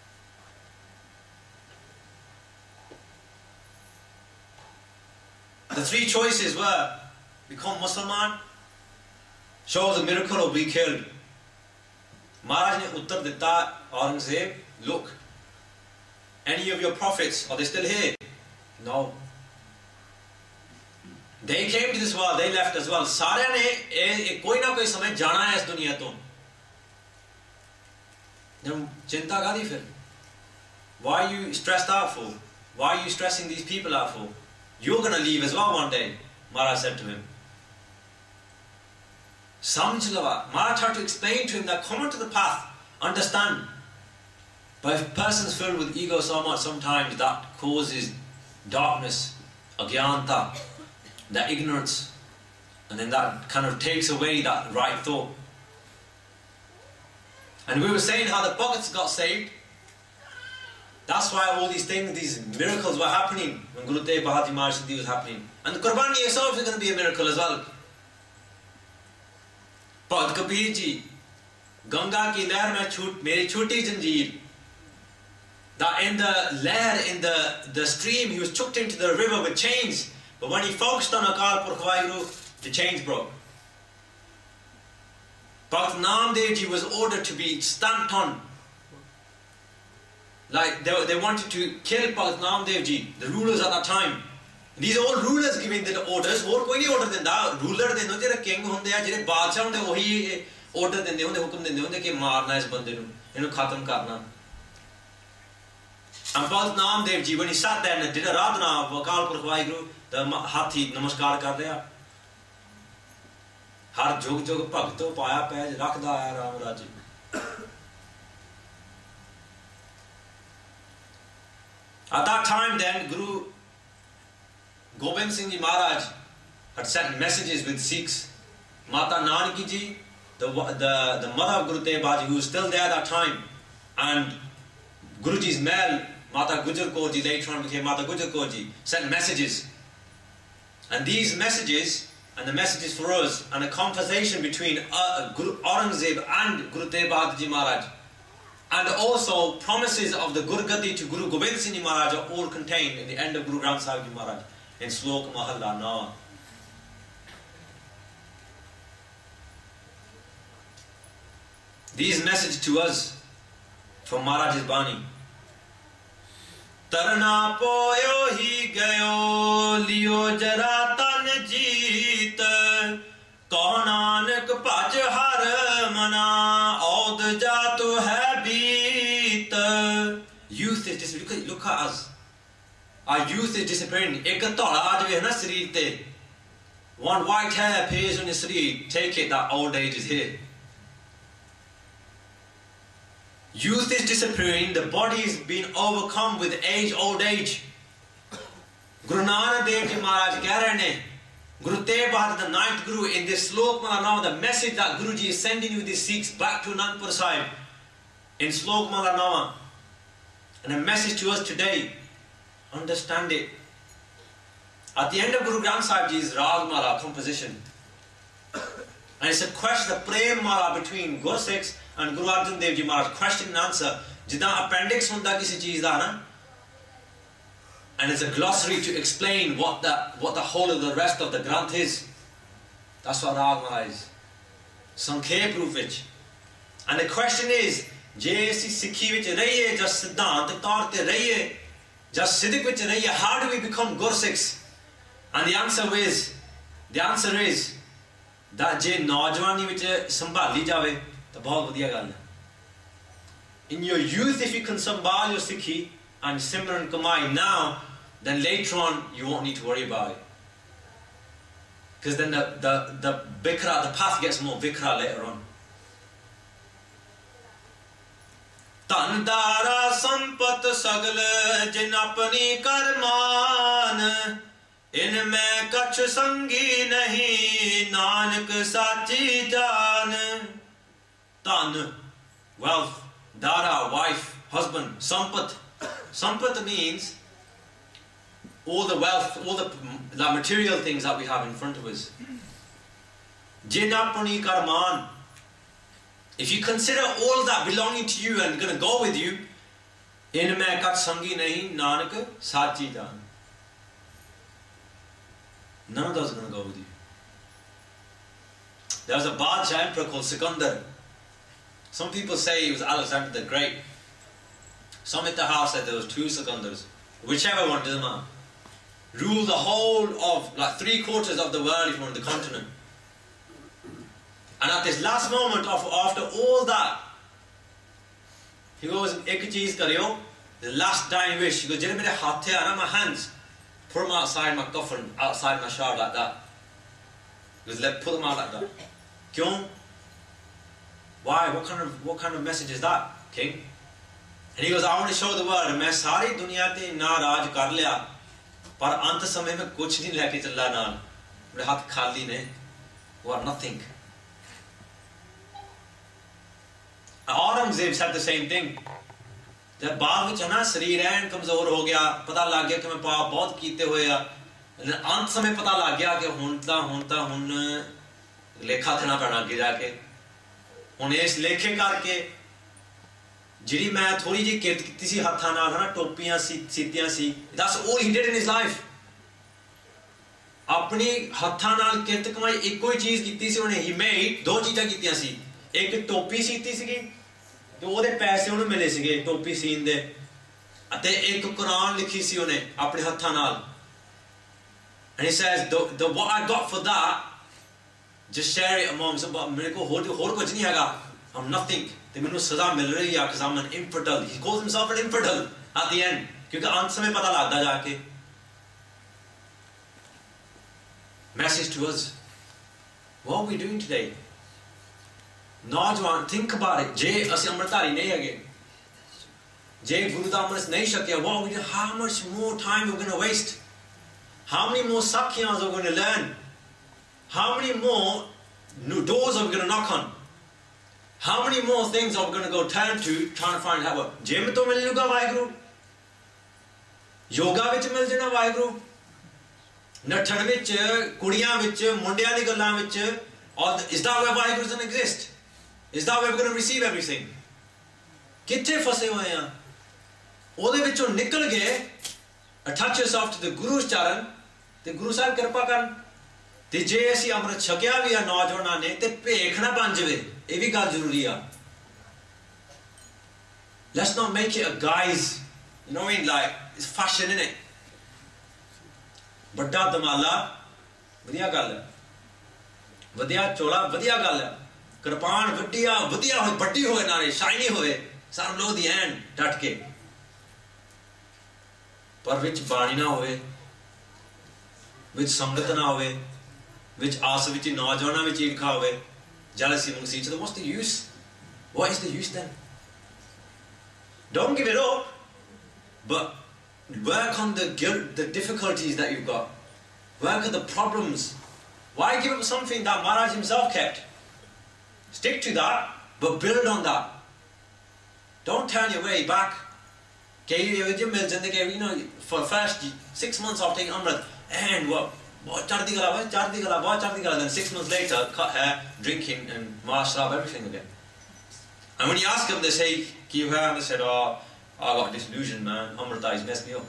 The three choices were become Musliman, show the miracle, or be killed. Maharaj ne uttar ditta Aurangzeb, look, any of your prophets, are they still here? No. They came to this world, they left as well. Sare ne koi na koi samay jana hai is duniya to. Chinta gadi fir. Why are you stressed out for? Why are you stressing these people out for? You're going to leave as well one day, Maharaj said to him. Samjh lava. Maharaj tried to explain to him that come onto the path, understand. But if a person's filled with ego so much, sometimes that causes darkness, agyanta, that ignorance, and then that kind of takes away that right thought. And we were saying how the pockets got saved. That's why all these things, these miracles were happening when Guru Tegh Bahadur Maharaj Siddhi was happening. And the Qurbani itself is going to be a miracle as well. Bhagat Kabir ji, Ganga ki lehr mein meri choti zanjeer. That in the lehr, in the stream, he was chucked into the river with chains. But when he focused on Akal Purkh Waheguru, the chains broke. Bhagat Namdev ji was ordered to be stamped on. Like they wanted to kill Bhagat Namdev ji, the rulers at that time. These are all rulers giving the orders. Or koi nahi order denda. Ruler dendo jehde king hunde a, jehde badshah hunde ohi order dende hunde, hukum dende hunde ki marna is bande nu, inu khatam karna. And Bhagat Namdev ji, when he sat there and did a Radhana of Akal Purkh Waheguru, the hathi namaskar kar raha. Har jog jog bhagto paya pej rakhda aaya Ram Raji. At that time then, Guru Gobind Singh Ji Maharaj had sent messages with Sikhs. Mata Nanaki Ji, the mother of Guru Tegh Bahadur, who was still there at that time, and Guruji's Mail, Mata Gujar Kaur Ji, later on became Mata Gujar Kaur Ji, sent messages. And these messages, and the messages for us, and a conversation between Guru Aurangzeb and Guru Tegh Bahadur Ji Maharaj, and also promises of the Gurgati to Guru Gobind Singh Ji Maharaj are all contained in the end of Guru Granth Sahib Ji Maharaj in Slok Mahalla Nawa. These messages to us from Maharaj's Bani. Tarna poyo hi gayo liyo jara tan jeet kau nanak bhaj har mana aud jato hai beet. Youth is disappearing. Look at us. Our youth is disappearing. Ek thola aaj ve hai na shareer te. One white hair appears on your shareer. Take it that old age is here. Youth is disappearing, the body is being overcome with age, old age. Guru Nanak Dev Ji Maharaj keh rahe ne, Guru Tegh Bahadur, the 9th Guru, in this Slok Mala Nawa, the message that Guruji is sending you, these Sikhs, back to Anandpur Sahib, in Slok Mala Nawa, and a message to us today, understand it. At the end of Guru Granth Sahib Ji's Rag Mala composition, and it's a question, a prayer mala between Gursikhs and Guru Arjan Dev Ji Maharaj, question and answer. Jidan appendix hunda kisi cheez da na, and it's a glossary to explain what the whole of the rest of the Granth is. That's what Rag Mala is. Sankhep roop vich. And the question is, je asi Sikhi vich rahiye, ja siddhant taur te rahiye, ja siddiq vich rahiye, how do we become Gursikhs? And the answer is that je naujwani vich sambhali jave, to bahut vadiya gall hai. In your youth, if you can sambhal your Sikhi and Simran Kamai now, then later on you won't need to worry about it. Because then the bikra, the path gets more bikra later on. Tandara sampat sagal jin apni karman, inme kach sangi nahi, nanak sachi jaan. Tan, wealth. Dara, wife, husband. Sampat. Sampat means all the wealth, all the material things that we have in front of us. Jinapani karman. If you consider all that belonging to you and going to go with you, inme kat sangi nahi, nanak sachi jaan. None of those are going to go with you. There was a Badshah emperor called Sikandar. Some people say it was Alexander the Great. Some Ittihad said there was 2 Sikandars. Whichever one, doesn't matter. Ruled the whole of, like 3/4 of the world if you're on the continent. And at this last moment, after all that, he goes, ek cheez karyo, the last dying wish. He goes, jere mere haath hai, my hands, put them outside my coffin, outside my shard like that. He goes, put them out like that. Kyun? Why? What kind of message is that, king? And he goes, I want to show the world, मैं सारी दुनिया ते ना राज कर लिया, पर अंत समय में कुछ नहीं लेके चला नाल, मेरे हाथ खाली ने, वो are nothing. Aurangzeb said the same thing. जब बाद में चना शरीर है कमजोर हो गया, पता लग गया कि मैं पाप बहुत कीते हुए आ, अंत समय पता लग गया कि हुन लेखा देना पैना आगे जाके. ਹੁਣ ਇਸ ਲੇਖੇ ਕਰਕੇ ਜਿਹੜੀ ਮੈਂ ਥੋੜੀ ਜਿਹੀ ਕਿਰਤ ਕੀਤੀ ਸੀ ਹੱਥਾਂ ਨਾਲ ਹਨਾ ਟੋਪੀਆਂ ਸੀਤੀਆਂ ਸੀ, that's all he did in his life. ਆਪਣੀ ਹੱਥਾਂ ਨਾਲ ਕਿਰਤ ਕਮਾਈ ਇੱਕੋ ਹੀ ਚੀਜ਼ ਕੀਤੀ ਸੀ ਉਹਨੇ. he made 2 ਚੀਜ਼ਾਂ ਕੀਤੀਆਂ ਸੀ. ਇੱਕ ਟੋਪੀ ਸੀਤੀ ਸੀਗੀ ਤੇ ਉਹਦੇ ਪੈਸੇ ਉਹਨੂੰ ਮਿਲੇ ਸੀਗੇ ਟੋਪੀ ਸੀਨ ਦੇ, ਅਤੇ ਇੱਕ ਕੁਰਾਨ ਲਿਖੀ ਸੀ ਉਹਨੇ ਆਪਣੇ ਹੱਥਾਂ ਨਾਲ. and he says the what I got for that, just share it among some. मेरे को और कुछ नहीं हैगा, I'm nothing. तो मैंने सजा मिल रही है because I'm an infidel. He calls himself an infidel at the end, क्योंकि अंत समय पता लगता जाके. Message to us. What are we doing today? नौजवान, think about it. जे ਅਸੀਂ ਅੰਮ੍ਰਿਤਧਾਰੀ नहीं हैगे, जे गुरु ਦਾ ਅੰਮ੍ਰਿਤ नहीं ਛਕਿਆ, what are we doing? How much more time we're going to waste? How many more sakyas are we going to learn? How many more new doors are we going to knock on? How many more things are we going to go turn to trying to find out? Gym to mil jooga Vaheguru, yoga vich mil jana Vaheguru, nathan vich, kudiyan vich, mundiyan di gallan vich, or is that where Vaheguru doesn't exist? Is that where we're going to receive everything? Kithe fase hoye hain? Ode vichon nikal gaye, attach yourself to the Guru's charan, the Guru Sahib kirpa karan. ਤੇ ਜੇ ਅਸੀਂ ਅੰਮ੍ਰਿਤ ਛਕਿਆ ਵੀ ਆ ਨੌਜਵਾਨਾਂ ਨੇ ਤੇ ਭੇਖ ਨਾ ਬਣ ਜਾਵੇ, ਇਹ ਵੀ ਗੱਲ ਜ਼ਰੂਰੀ ਆ. Let's not make it a guise, you know what I mean, like it's fashion in it. ਵੱਡਾ ਦਮਾਲਾ ਵਧੀਆ ਗੱਲ ਹੈ, ਵਧੀਆ ਚੋਲਾ ਵਧੀਆ ਗੱਲ ਹੈ, ਕਿਰਪਾਨ ਵਧੀਆ ਹੋਏ, ਵੱਡੀ ਹੋਏ, ਨਾਲੇ ਸ਼ਾਈਨੀ ਹੋਏ, ਸਾਨੂੰ ਲੋ ਦੀ ਐਂਡ ਡਟ ਕੇ, ਪਰ ਵਿੱਚ ਬਾਣੀ ਨਾ ਹੋਵੇ, ਵਿੱਚ ਸੰਗਤ ਨਾ ਹੋਵੇ, which ਆਸ ਵਿੱਚ ਨੌਜਵਾਨਾਂ ਵਿੱਚ ਈਰਖਾ ਹੋਵੇ, jealousy amongst each other. What's the use? What is the use then? Don't give it up, but work on the difficulties that you've got. Work on the problems Why give up something that Maharaj himself kept? Stick to that, but build on that. Don't turn your way back. You know, for the first 6 months of taking Amrit, and then 6 months later, cut hair, drinking, and mashrab, everything again. And when you ask them, they say, Ki hair, and they said, oh, I got disillusioned, man. Amrita messed me up.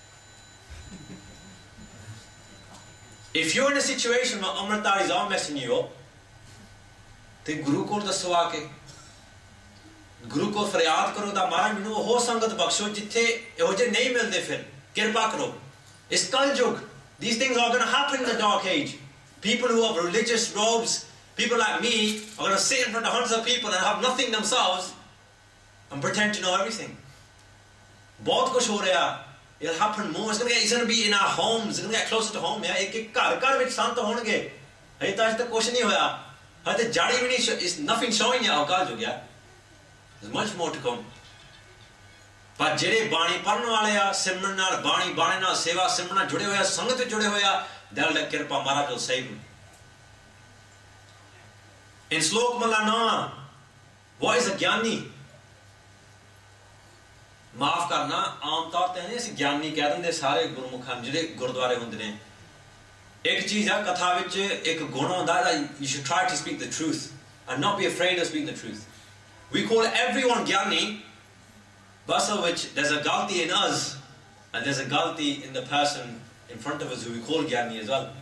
If you're in a situation where Amrita are messing you up, then Guru ko dasso aake. Guru ko faryad karo da Maharaj minu ho sangat baksho jithe eho je nahi milte fir kirpa karo. It's Kaljug. These things are going to happen in the dark age. People who have religious robes, people like me, are going to sit in front of hundreds of people and have nothing themselves and pretend to know everything. Bahut kuch ho raha. It'll happen more. It's going to be in our homes. It's going to get closer to home. Ghar vich sant honge. Hai ta aaj tak kuch nahi hoya. Hai ta jari bhi nahi, is nothing showing ya Kaljug ya. There's much more to come. But ਜਿਹੜੇ ਬਾਣੀ ਪੜਨ ਵਾਲੇ ਆ ਸਿਮਰਨ ਨਾਲ ਬਾਣੀ ਨਾਲ ਸੇਵਾ ਸਿਮਰਨ ਨਾਲ ਜੁੜੇ ਹੋਏ ਆ ਸੰਗਤ ਵਿੱਚ ਜੁੜੇ ਹੋਏ ਆ ਦਿਲ ਦੀ ਕਿਰਪਾ ਮਹਾਰਾਜ will save them. In ਸ਼ਲੋਕ ਮਹਲਾ 9, what is a ਗਿਆਨੀ? ਮਾਫ ਕਰਨਾ ਆਮ ਤੌਰ ਤੇ ਨਹੀਂ ਅਸੀਂ ਗਿਆਨੀ ਕਹਿ ਦਿੰਦੇ ਸਾਰੇ ਗੁਰਮੁਖਾਂ ਜਿਹੜੇ ਗੁਰਦੁਆਰੇ ਹੁੰਦੇ ਨੇ ਇੱਕ ਚੀਜ਼ ਆ ਕਥਾ ਵਿੱਚ ਇੱਕ ਗੁਣ ਹੁੰਦਾ you should try to speak the truth and not be afraid of speaking the truth. We call everyone Gyani, but of which there's a galti in us and there's a galti in the person in front of us who we call Gyani as well.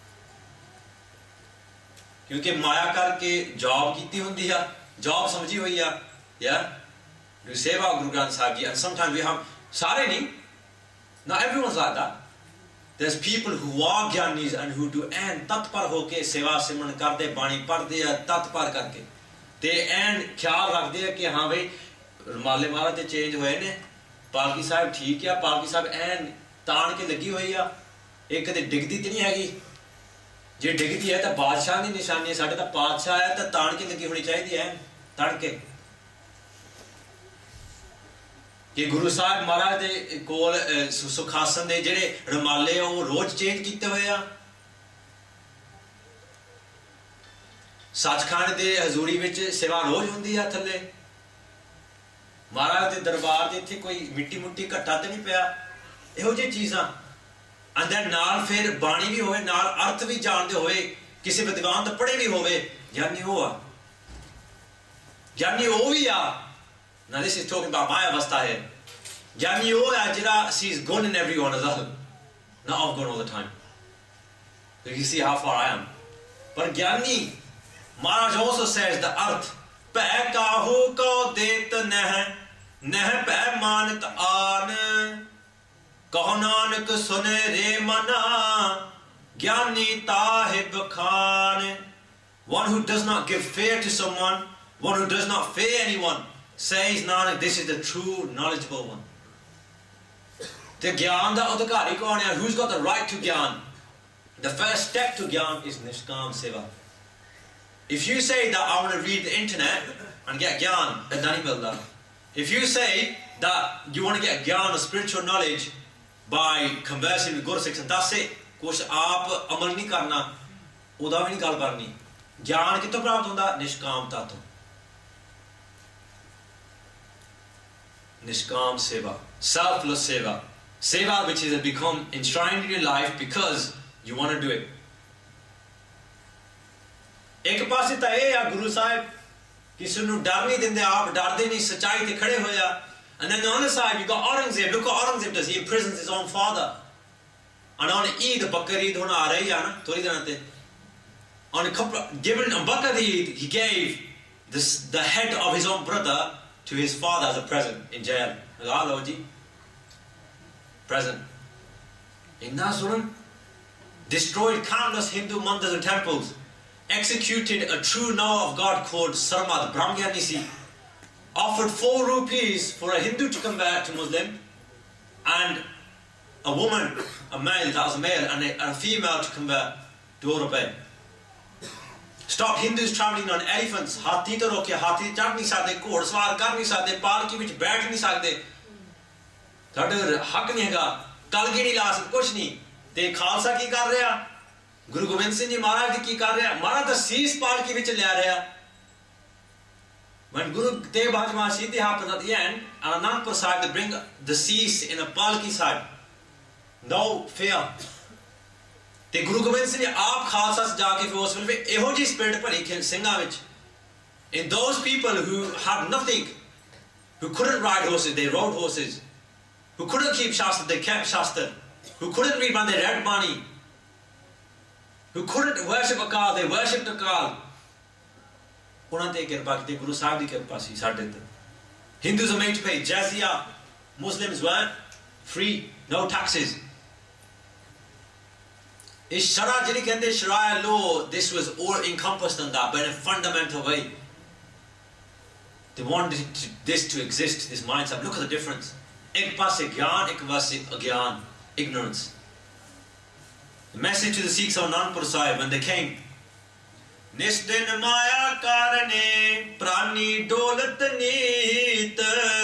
क्योंकि माया करके job कीती हुंदी है, job समझी हुई है, yeah, do सेवा Guru Granth Sahib ji, and sometimes we have सारे नहीं, not everyone's like that. There's people who are Gyanis and who do and तत्पर होके सेवा सिमरन करते बाणी पढ़ते हैं तत्पर करके ते एन ख्याल रखते हैं कि हाँ भाई रमाले महाराज ते चेंज हुए ने पालकी साहब ठीक है पालकी साहब एन तान के लगी हुई है एक कदे डिगदी ते नहीं हैगी जे डिगदी है तो बादशाह की निशानी है साडे तां बादशाह है तो तान के लगी होनी चाहिए है तड़ के कि गुरु साहब महाराज दे कोल सुखासन दे जेड़े रमाले वो रोज चेंज कीते हुए आ सचखंड दे हजूरी विच सेवा रोज हुंदी आ थल्ले महाराज दे दरबार दे इत्थे कोई मिट्टी मुट्टी घट्टा ते नहीं पिया इहो जी चीज़ां अंदर नाल फिर बाणी भी होवे नाल अर्थ भी जानदे होवे किसी विद्वान तो पढ़े भी होवे ज्ञानी हो आ ज्ञानी हो भी आ. Now this is talking about my avastha here. Gyani ho hai jira sees good in everyone as well, not of good all the time. So you see how far I am. But Gyani, Maharaj also says the arth peh kahu ko det neh neh peh manit aan kaho nanak sune re mana Gyani tahib khan. One who does not give fear to someone, one who does not fear anyone, says Nanak, this is the true knowledgeable one. The Gyan da adhikari kaun hai? Who's got the right to Gyan? The first step to Gyan is Nishkam Seva. If you say that I want to read the internet and get Gyan, then nahi milda. If you say that you want to get Gyan or spiritual knowledge by conversing with Guru Sikhs and that's it, kuch aap amal nahi karna, uda bhi nahi gal karni. Gyan kitto prapt hunda? Nishkamta to. Nishkam Seva, selfless Seva. Seva which has become enshrined in your life because you want to do it. एक पासे तो ये है गुरु साहब किसी को डर नहीं देंगे आप डरते नहीं सच्चाई ते खड़े हो जा. And then on the other side you got Aurangzeb. Look what Aurangzeb does. He imprisons his own father. And on Eid, Bakr Eid होना आ रही है ना थोड़ी देर आते. On a couple, given on Bakr Eid, he gave the head of his own brother to his father as a present in jail. Hello, ji. Present. In Nazuran, destroyed countless Hindu mandirs and temples, executed a true knower of God called Sarmad Brahmyanisi, offered 4 rupees for a Hindu to convert to Muslim, and a woman, a male, that was a male, and a female to convert to Urubay. Stop Hindus travelling on elephants. हाथी तो रोके हाथी चढ़ नहीं सकते घोड़सवार कर नहीं सकते पालकी विच बैठ नहीं सकते साडे हक नहीं हैगा कलगी नहीं ला सकते कुछ नहीं ते खालसा की कर रहा ਗੁਰੂ ਗੋਬਿੰਦ ਸਿੰਘ ਜੀ ਮਹਾਰਾਜ ਕੀ ਕਰ ਰਿਹਾ? ਮਹਾਰਾਜ ਦਾ ਸੀਸ ਪਾਲਕੀ ਵਿੱਚ ਲਿਆ ਰਿਹਾ. When Guru Tegh Bahadur's Shahidi happens at the end, and Anandpur Sahib, they bring the cease in a palki side. No fear. ਤੇ ਗੁਰੂ ਗੋਬਿੰਦ ਸਿੰਘ ਜੀ ਆਪ ਖਾਲਸਾ ਜਾ ਕੇ ਫਿਰ ਉਸ ਵੇਲੇ ਇਹੋ ਜਿਹੀ ਸਪਿਰਿਟ ਭਰੀ ਸਿੰਘਾਂ ਵਿੱਚ. In those people who had nothing, who couldn't ride horses, they rode horses. Who couldn't keep Shastra, they kept Shastra. Who couldn't read Bani, they read Bani. Who couldn't worship Akal, they worshipped Akal. ਉਹਨਾਂ ਤੇ ਕਿਰਪਾ ਕੀਤੀ ਗੁਰੂ ਸਾਹਿਬ ਦੀ ਕਿਰਪਾ ਸੀ ਸਾਡੇ ਤੇ. Hindus are made to pay jizya, Muslims weren't free, no taxes. ਇਸ ਸ਼ਰਾ ਜਿਹੜੀ ਕਹਿੰਦੇ Sharia law, this was all encompassed in that, but in a fundamental way. They wanted this to exist, this mindset. Look at the difference. ਇੱਕ ਪਾਸੇ ਗਿਆਨ, ਇੱਕ ਪਾਸੇ ਅਗਿਆਨ, ignorance. The message to the Sikhs of Anandpur Sahib when they came. ਨਿਸਦਿਨ ਮਾਇਆ ਕਾਰਨੇ ਪ੍ਰਾਨੀ ਡੋਲਤ ਨੀਤ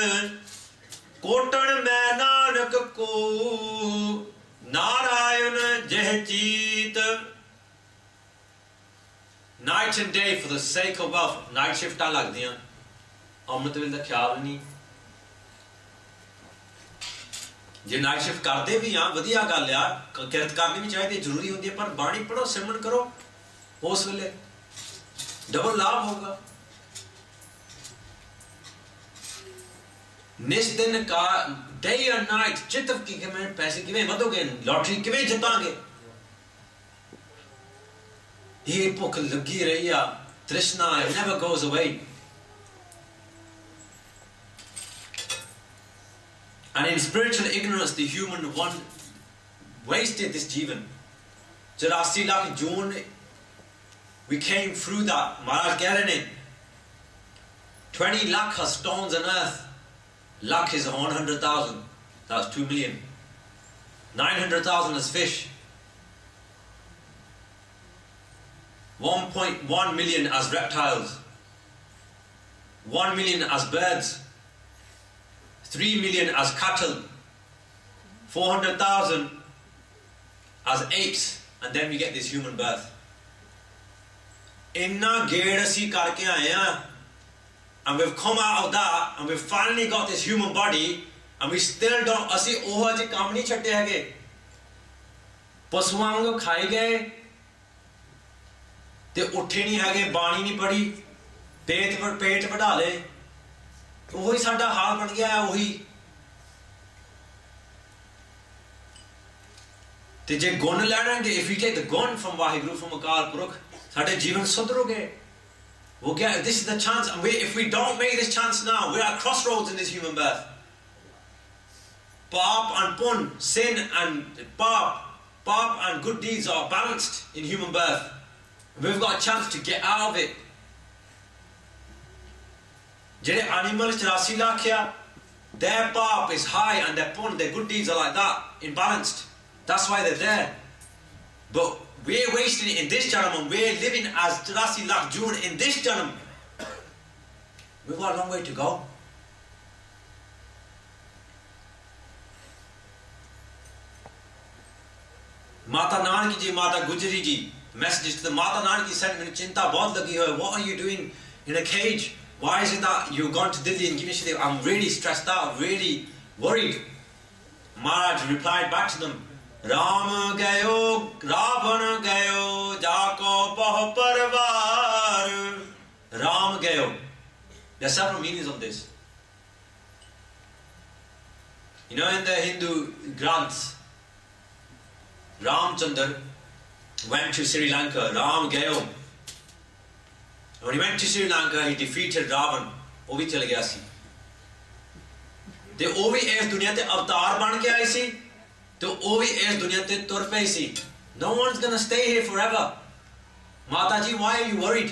ਕੋਟਣ ਮੈਂ ਨਾਨਕ ਕੋ ਨਾਰਾਇਣ ਜਹ ਚੀਤ. Night and day for the sake of wealth. Night shifts ਲੱਗਦੀਆਂ, ਅੰਮ੍ਰਿਤ ਵੇਲੇ ਦਾ ਖਿਆਲ ਨਹੀਂ. ਜੇ ਨਾਈਟ ਸ਼ਿਫਟ ਕਰਦੇ ਵੀ ਆ ਵਧੀਆ ਗੱਲ ਆ, ਕਿਰਤ ਕਰਨੀ ਵੀ ਚਾਹੀਦੀ, ਜ਼ਰੂਰੀ ਹੁੰਦੀ ਹੈ, ਪਰ ਬਾਣੀ ਪੜੋ, ਸਿਮਰਨ ਕਰੋ, ਉਸ ਵੇਲੇ ਡਬਲ ਲਾਭ ਹੋਗਾ. ਨਿਸ ਦਿਨ ਕਾ ਡੇ ਐਂਡ ਨਾਈਟ ਚਿੱਤਵ ਕੀ ਕਿਵੇਂ ਪੈਸੇ ਕਿਵੇਂ ਵਧੋਗੇ, ਲਾਟਰੀ ਕਿਵੇਂ ਜਿੱਤਾਂਗੇ. ਇਹ ਭੁੱਖ ਲੱਗੀ ਰਹੀ ਆ, ਤ੍ਰਿਸ਼ਨਾ never goes away. And in spiritual ignorance, the human one wasted this jivan. 84 lakh June, we came through that. Maharaj keh rahe ne, 20 lakh are stones on earth. Lakh is 100,000. That's 2 million. 900,000 is fish. 1.1 million as reptiles. 1 million as birds. 3 million as cattle, 400,000 as apes, and then we get this human birth. Inna ged asi karke aaye ha, and we've come out of that, and we've finally got this human body, and we still don't, asi oha je kaam nahi chhatte hage. Pasuwan ko khaye gaye te uthe nahi hage, baani nahi padhi, pet vada le. ਉਹੀ ਸਾਡਾ ਹਾਲ ਬਣ ਗਿਆ. ਉਹੀ ਤੇ ਜੇ ਗੁਣ ਲੈਣਗੇ, if we take the gun from Vaheguru, from Akal Purukh, ਸਾਡੇ ਜੀਵਨ ਸੁਧਰੋਗੇ. We'll get, this is the chance, and if we don't make this chance now, we're at crossroads in this human birth. Paap and pun, sin and paap and good deeds are balanced in human birth. We've got a chance to get out of it. ਜਿਹੜੇ animals 84 lakh ਆ, their paap is high and their pun, their good deeds are like that, imbalanced. That's why they're there. But we're wasting it in this janam, and we're living as 84 lakh June in this janam. We've got a long way to go. Mata Nanaki ji, Mata Gujari ji, messages to the Mata Nanaki sent me chinta bahut lagi hoy. What are you doing in a cage? Why is it that you've gone to Delhi and given Shri? I'm really stressed out, really worried. Maharaj replied back to them, Ram gayo, Ravan gayo, jako pah parvar. Ram gayo. There are several meanings of this. You know, in the Hindu Granths, Ramchandra went to Sri Lanka. Ram gayo. When he went to Sri Lanka, he defeated Ravan. ਉਹ ਵੀ ਚਲ ਗਿਆ ਸੀ ਤੇ ਉਹ ਵੀ ਇਸ ਦੁਨੀਆ ਤੇ ਅਵਤਾਰ ਬਣ ਕੇ ਆਏ ਸੀ ਤੇ ਉਹ ਵੀ ਇਸ ਦੁਨੀਆ ਤੇ ਤੁਰ ਪਏ ਸੀ. No one's going to stay here forever. Mataji, why are you worried?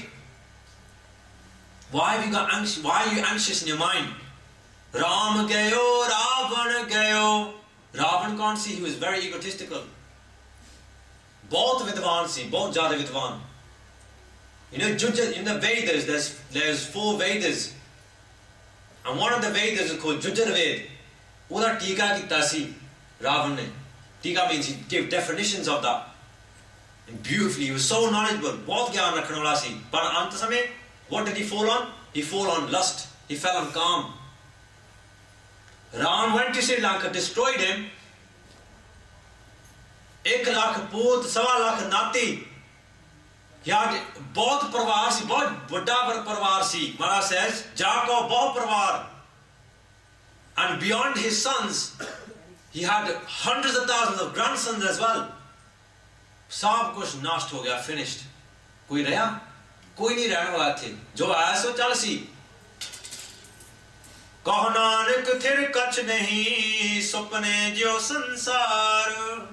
Why are you anxious in your mind? Ram gayo, Ravan gayo. Ravan कौन सी? He was very egotistical. बहुत विद्वान सी, बहुत ज़्यादा विद्वान. You know, in the Vedas, there's 4 Vedas, and one of the Vedas is called Jujurved. Uda tika kita si Ravan ne. Tika means he gave definitions of that. and beautifully. He was so knowledgeable. बहुत ज्ञान रखने वाला सी. पर अंत समय, what did he fall on? He fell on lust. He fell on काम. Ram went to Sri Lanka, destroyed him. 1 lakh पूत, 1.25 लाख नाती. यार बहुत परिवार सी, बहुत बड़ा परिवार सी. Maharaj says, Jacob बहुत परिवार. And beyond his sons, he had hundreds of thousands of grandsons as well. सब कुछ नष्ट हो गया, finished. कोई रहा? कोई नहीं रहने वाला थे. जो आया सो चल सी. कहो नानक थिर कछ नहीं, सुपने जो संसार.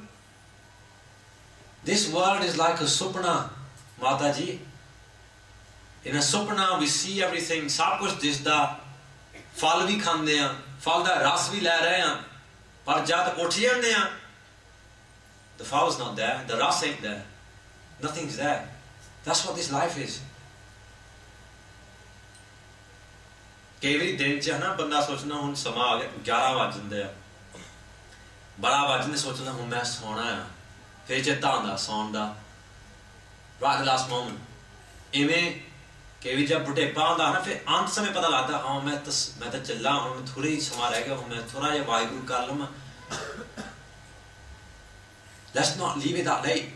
This world is like a supna, Mataji. In a supna we see everything, सब कुछ दिसदा. फल भी खांदे हैं, फल दा रस भी ले रहे हैं. पर जब उठ जाते हैं, the fall's not there, the rus ain't there, nothing's there. That's what this life is. कई बार दिन च है ना बंदा सोचना हुन समा आ गया 11 बज जांदे आ 12 बजने सोचना हुन मैं सोना है फिर चेता आंदा सौन दा right the last moment इवें कई बार जब बुढ़ेपा आंदा ना फिर अंत समय पता लगता हाँ मैं तो चला हूं मैं थोड़ी समा रह गया हूं मैं थोड़ा या वाहिगुरु कर लूं. Let's not leave it that late.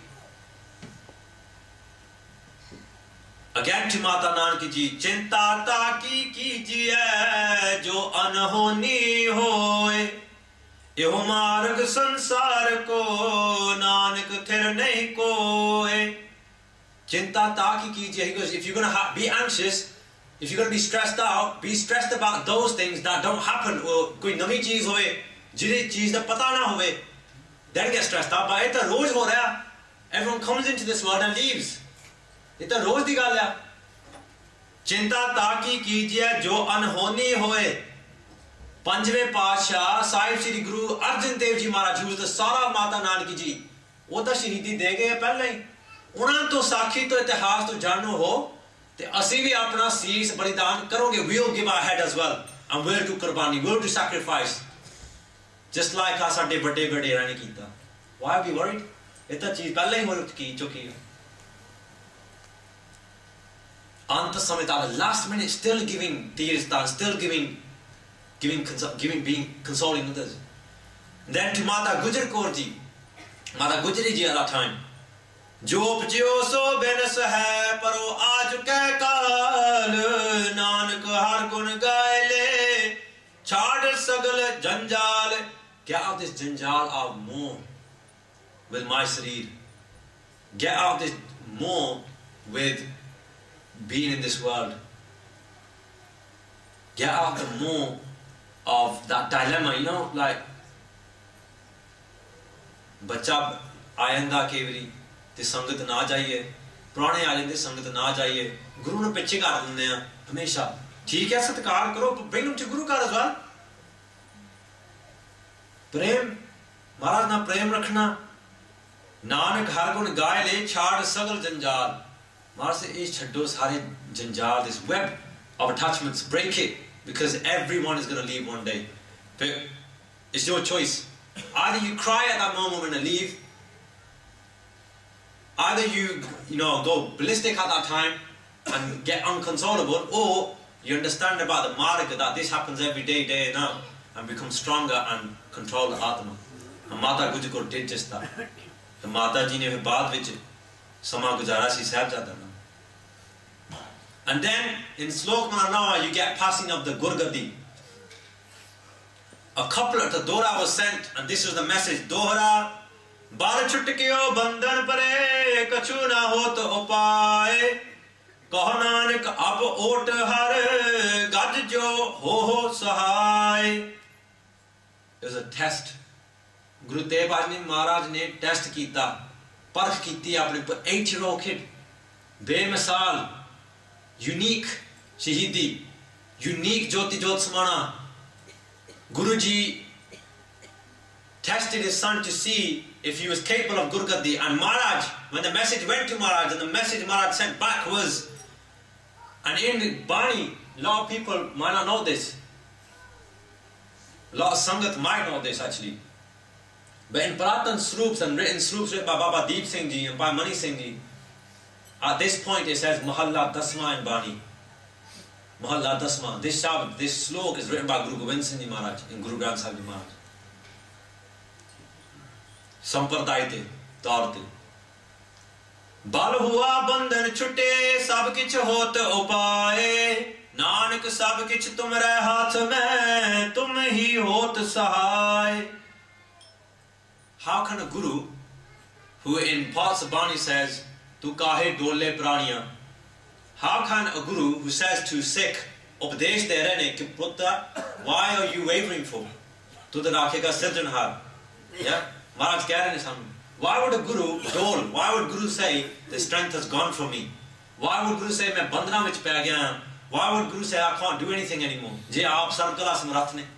Again to Mata Nanaki ji, चिंता ताकी कीजिए जो अनहोनी होए, यो मार्ग संसार को नानक थिर नहीं कोए. चिंता ताकी कीजिए. He goes, if you're going to be anxious, if you're going to be stressed out, be stressed about those things that don't happen. कोई नवी चीज होए, जिस चीज का पता ना होए, then get stressed out. But it's a रोज हो रहा है. Everyone comes into this world and leaves. ये तो रोज दी गल है. चिंता ताकी कीजिए जो अनहोनी होए. पंजवें पातशाह साहिब श्री गुरु अर्जन देव जी महाराज जी तो सारा माता नानकी जी वो तो शहीदी दे गए पहले ही. उन्होंने तो साखी तो इतिहास तो जानो हो ते असी भी अपना शीश बलिदान करोगे. We will give our head as well and we'll do qurbani, we'll do sacrifice. Just like our साडे बड़े वडेरा ने कीता. Why be worried? ये तो चीज पहले ही हो चुकी है. अंत समय तक last minute still giving तीर्थदान, still giving being consoling others. Then to Mata Gujar Kaur ji, Mata Gujari ji at that time. जो उपजियो सो बेनस है परो आज कै काल, नानक हर गुण गाए ले छाड़ सगल जंजाल. Get out of this janjal of more with my shareer. Get out of this more with being in this world. Get out of the more of that dilemma, you know, like बच्चा आयंदा query ते संगत ना जाइए, पुराने आ जाते संगत ना जाइए, गुरु ने पीछे कर देंगे हैं हमेशा. ठीक है सत्कार करो, bring them to गुरु का as well. प्रेम महाराज ना प्रेम रखना. नानक हर गुण गाए ले छाड़ सगल जंजाल. महाराज से ये छड्डो सारे जंजाल, this web of attachments, break it, because everyone is going to leave one day. But it's your choice. Either you cry at that moment when they leave, either you go ballistic at that time and get unconsolable, or you understand about the marga that this happens every day, day and night, and become stronger and control the Atma. And Mata Gujar Kaur did just that. The Mata ji ne फिर बाद विच समा गुजारा सी साहबजादा ना. And then in Slok Mananawa you get passing of the Gurgadi. A couplet, a Dohra was sent, and this was the message. Dohra बाल छुटकियो बंधन परे कछु ना हो तो उपाय, कहो नानक अब ओट हर गज जो हो सहाय. It was a test. Guru Teg Bahadur Maharaj ne test कीता, परख कीती अपने पर. 8-year-old kid, बेमिसाल, unique शहीदी, unique ज्योति ज्योत समाना. Guruji tested his son to see if he was capable of Gurgadi. And Maharaj, when the message went to Maharaj, and the message Maharaj sent back was, and in Bani, a lot of people might not know this. A lot of Sangat might know this actually. But in Puratan Sroops and written Sroops written by Baba Deep Singh Ji and by Mani Singh Ji, at this point it says Mahalla Dasma in Bani. Mahalla Dasma. This Shabd, this slok is written by Guru Gobind Singh Ji Maharaj in Guru Granth Sahib Ji Maharaj. Sampradaya te, taur te. Bal hua bandhan chutte, sab kich hot upaye. Nanak sab kich tumre haath mein, tum hi hot sahay. How can a guru, who in parts of Bani says, Tu kahe dole praniya, how can a guru who says to Sikh, Upadesh de rehne ki putta, why are you wavering for? Tu da rakhega sirjanhar. Yeah? Maharaj keh rahe hain. Why would a guru dole? Why would guru say, the strength has gone from me? Why would guru say, main bandhana vich pੈ gaya? Why would guru say, I can't do anything anymore? Je aap sarkala samrath ne.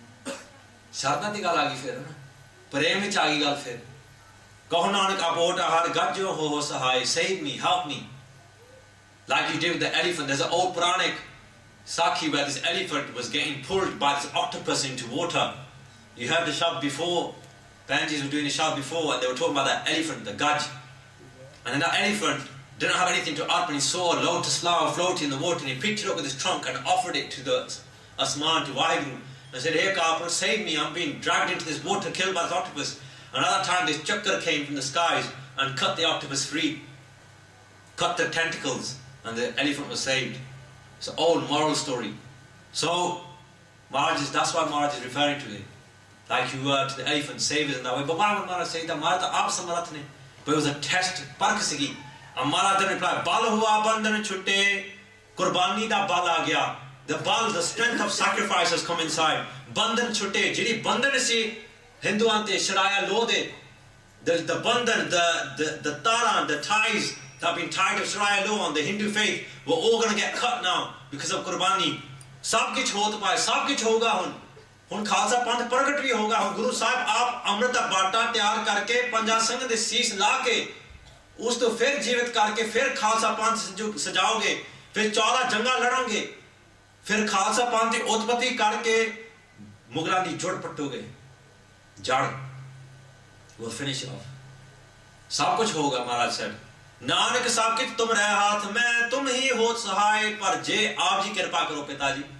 Sharda di gal aa gayi fir na. Prem vich aa gayi gal fir. Kaho Nanak abota har gajjo ho sahai, save me, help me. Like you did with the elephant. There's an old Puranic Sakhi where this elephant was getting pulled by this octopus into water. You heard the shab before. Banjis were doing the shab before and they were talking about that elephant, the gaj. And then that elephant didn't have anything to eat, and he saw a lotus flower floating in the water and he picked it up with his trunk and offered it to the Asman, to Vaheguru. And said, hey Kapur, save me, I'm being dragged into this water, killed by this octopus. Another time this chakra came from the skies and cut the octopus free. Cut the tentacles and the elephant was saved. It's an old moral story. So, that's why Maharaj is referring to it. Like you were to the elephant, save it in that way. But why would Maharaj say that? Maharaj aap samarath ne. But it was a test. Park sigi. And Maharaj then replied, Bal hua bandhan chutte, Qurbani da bal aa gaya. The bal, the strength of sacrifice has come inside. Bandhan chutte, jiri bandhan si Hindu ante sharaya lo de. The bandhan, the taran, the ties that have been tied of sharaya lo on the Hindu faith, we're all going to get cut now because of Qurbani. Sab kich hota paye, sab kich hoga hun. ਹੁਣ ਖਾਲਸਾ ਪੰਥ ਪ੍ਰਗਟ ਵੀ ਹੋਗਾ ਹੁਣ ਗੁਰੂ ਸਾਹਿਬ ਆਪ ਅੰਮ੍ਰਿਤ ਦਾ ਬਾਟਾ ਤਿਆਰ ਕਰਕੇ ਪੰਜਾਂ ਸੰਘ ਦੇ ਸੀਸ ਲਾ ਕੇ ਉਸ ਤੋਂ ਫਿਰ ਜੀਵਿਤ ਕਰਕੇ ਫਿਰ ਖਾਲਸਾ ਪੰਥ ਸਜਾਓਗੇ ਫਿਰ 14 ਜੰਗਾਂ ਲੜੋਗੇ ਫਿਰ ਖਾਲਸਾ ਪੰਥ ਦੀ ਉਤਪਤੀ ਕਰਕੇ ਮੁਗਲਾਂ ਦੀ ਜੜ ਪੱਟੋਗੇ ਜੜ will finish it off ਸਭ ਕੁਝ ਹੋਗਾ ਮਹਾਰਾਜ said ਨਾਨਕ ਸਭ ਕੁਝ ਤੁਮਰੇ ਹੱਥ ਮੈਂ ਤੁਮ ਹੀ ਹੋਤ ਸਹਾਇ ਪਰ ਜੇ ਆਪ ਜੀ ਕਿਰਪਾ ਕਰੋ ਪਿਤਾ ਜੀ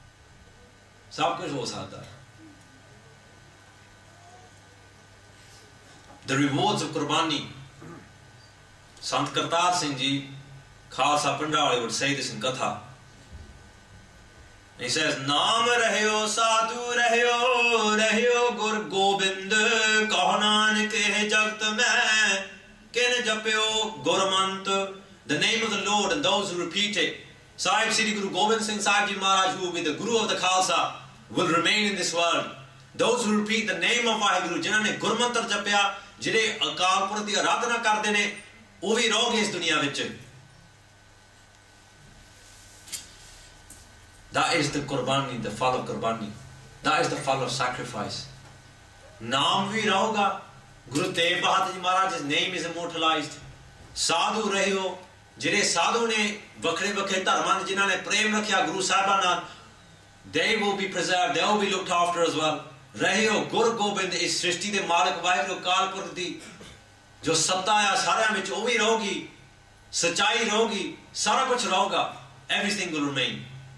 सब कुछ हो सकता है. The rewards of Qurbani. Sant Kartar Singh Ji, Khalsa Pandawali would say this in Katha. And he says, Naam rahyo sadhu rahyo gur gobind kahanan ke jagt mein kin japyo gurmant. The name of the Lord and those who repeat it. Sahib Sri Guru Gobind Singh Sahib Ji Maharaj, who will be the Guru of the Khalsa, will remain in this world. Those who repeat the name of Vaheguru, जिन्होंने गुरमंत्र जपया, जिन्हें अकाल पुरख दी आराधना करते ने, वो भी रहोगे इस दुनिया विच. That is the Qurbani, the fall of Qurbani. That is the fall of sacrifice. Naam भी रहोगा. Guru Tegh Bahadur Ji Maharaj, his name is immortalized. Sadhu रहो, जिन्हें साधु ने वखरे वखरे धर्मां जिन्होंने प्रेम रखा गुरु साहिबां नाल, they will be preserved, they will be looked after as well. Rahyo Gur Gobind is Srishti de Malik Vaheguru Akal Purkh di jo satta hai sareyan vich oh bhi rahogi, sachai rahogi, sara kuch rahoga, everything will remain.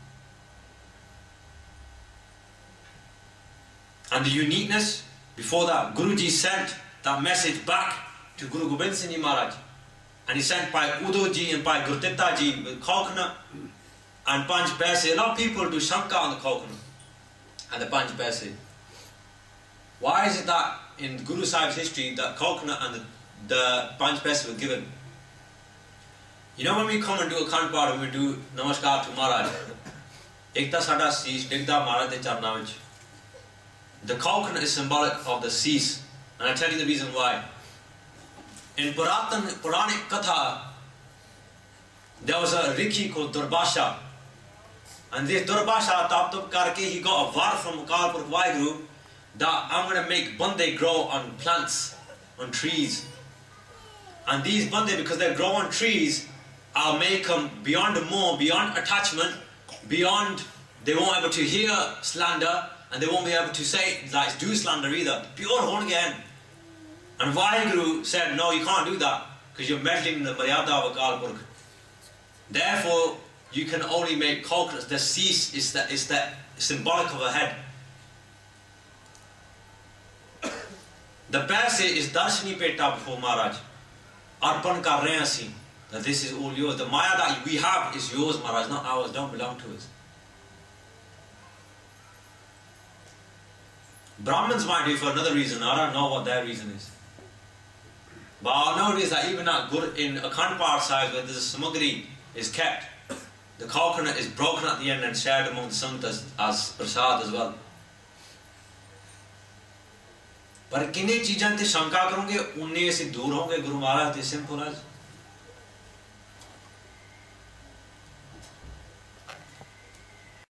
And the uniqueness, before that, Guruji sent that message back to Guru Gobind Singh Ji Maharaj. And he sent by Udo Ji and by Gurditta Ji with coconut and Panch Paise. A lot of people do Shanka on the coconut and the Panch Paise. Why is it that in Guru Sahib's history that coconut and the Panch Paise were given? You know when we come and do a Akhand Path and we do Namaskar to Maharaj, Ekta Sada Sees, Digda Maharaj de Charna vich. The coconut is symbolic of the cease, and I'll tell you the reason why. In Puranic Katha, there was a Rikhi called Durbasha, and this Durbasha tap karke he got a var from Akal Purkh Vaheguru that I'm going to make bande grow on plants, on trees, and these bande, because they grow on trees, I'll make them beyond more, beyond attachment, beyond they won't be able to hear slander. And they won't be able to say, like, do slander either. Pure horn again. And Vaheguru said, no, you can't do that because you're meddling in the Maryada of Akal Purkh. Therefore, you can only make coconuts. The cease is the symbolic of a head. The paise is darshani peta before Maharaj. Arpan kar rahe hain assi. That this is all yours. The Maya that we have is yours, Maharaj, not ours. Don't belong to us. Brahmins might do for another reason. I don't know what their reason is. But I know it is that even in Akhand Path size where there's a samagri is kept, the coconut is broken at the end and shared among the santas as prasad as well. पर किन्हीं चीज़ों ते शंका करोगे उन्हीं से दूर होंगे गुरु महाराज. Simple as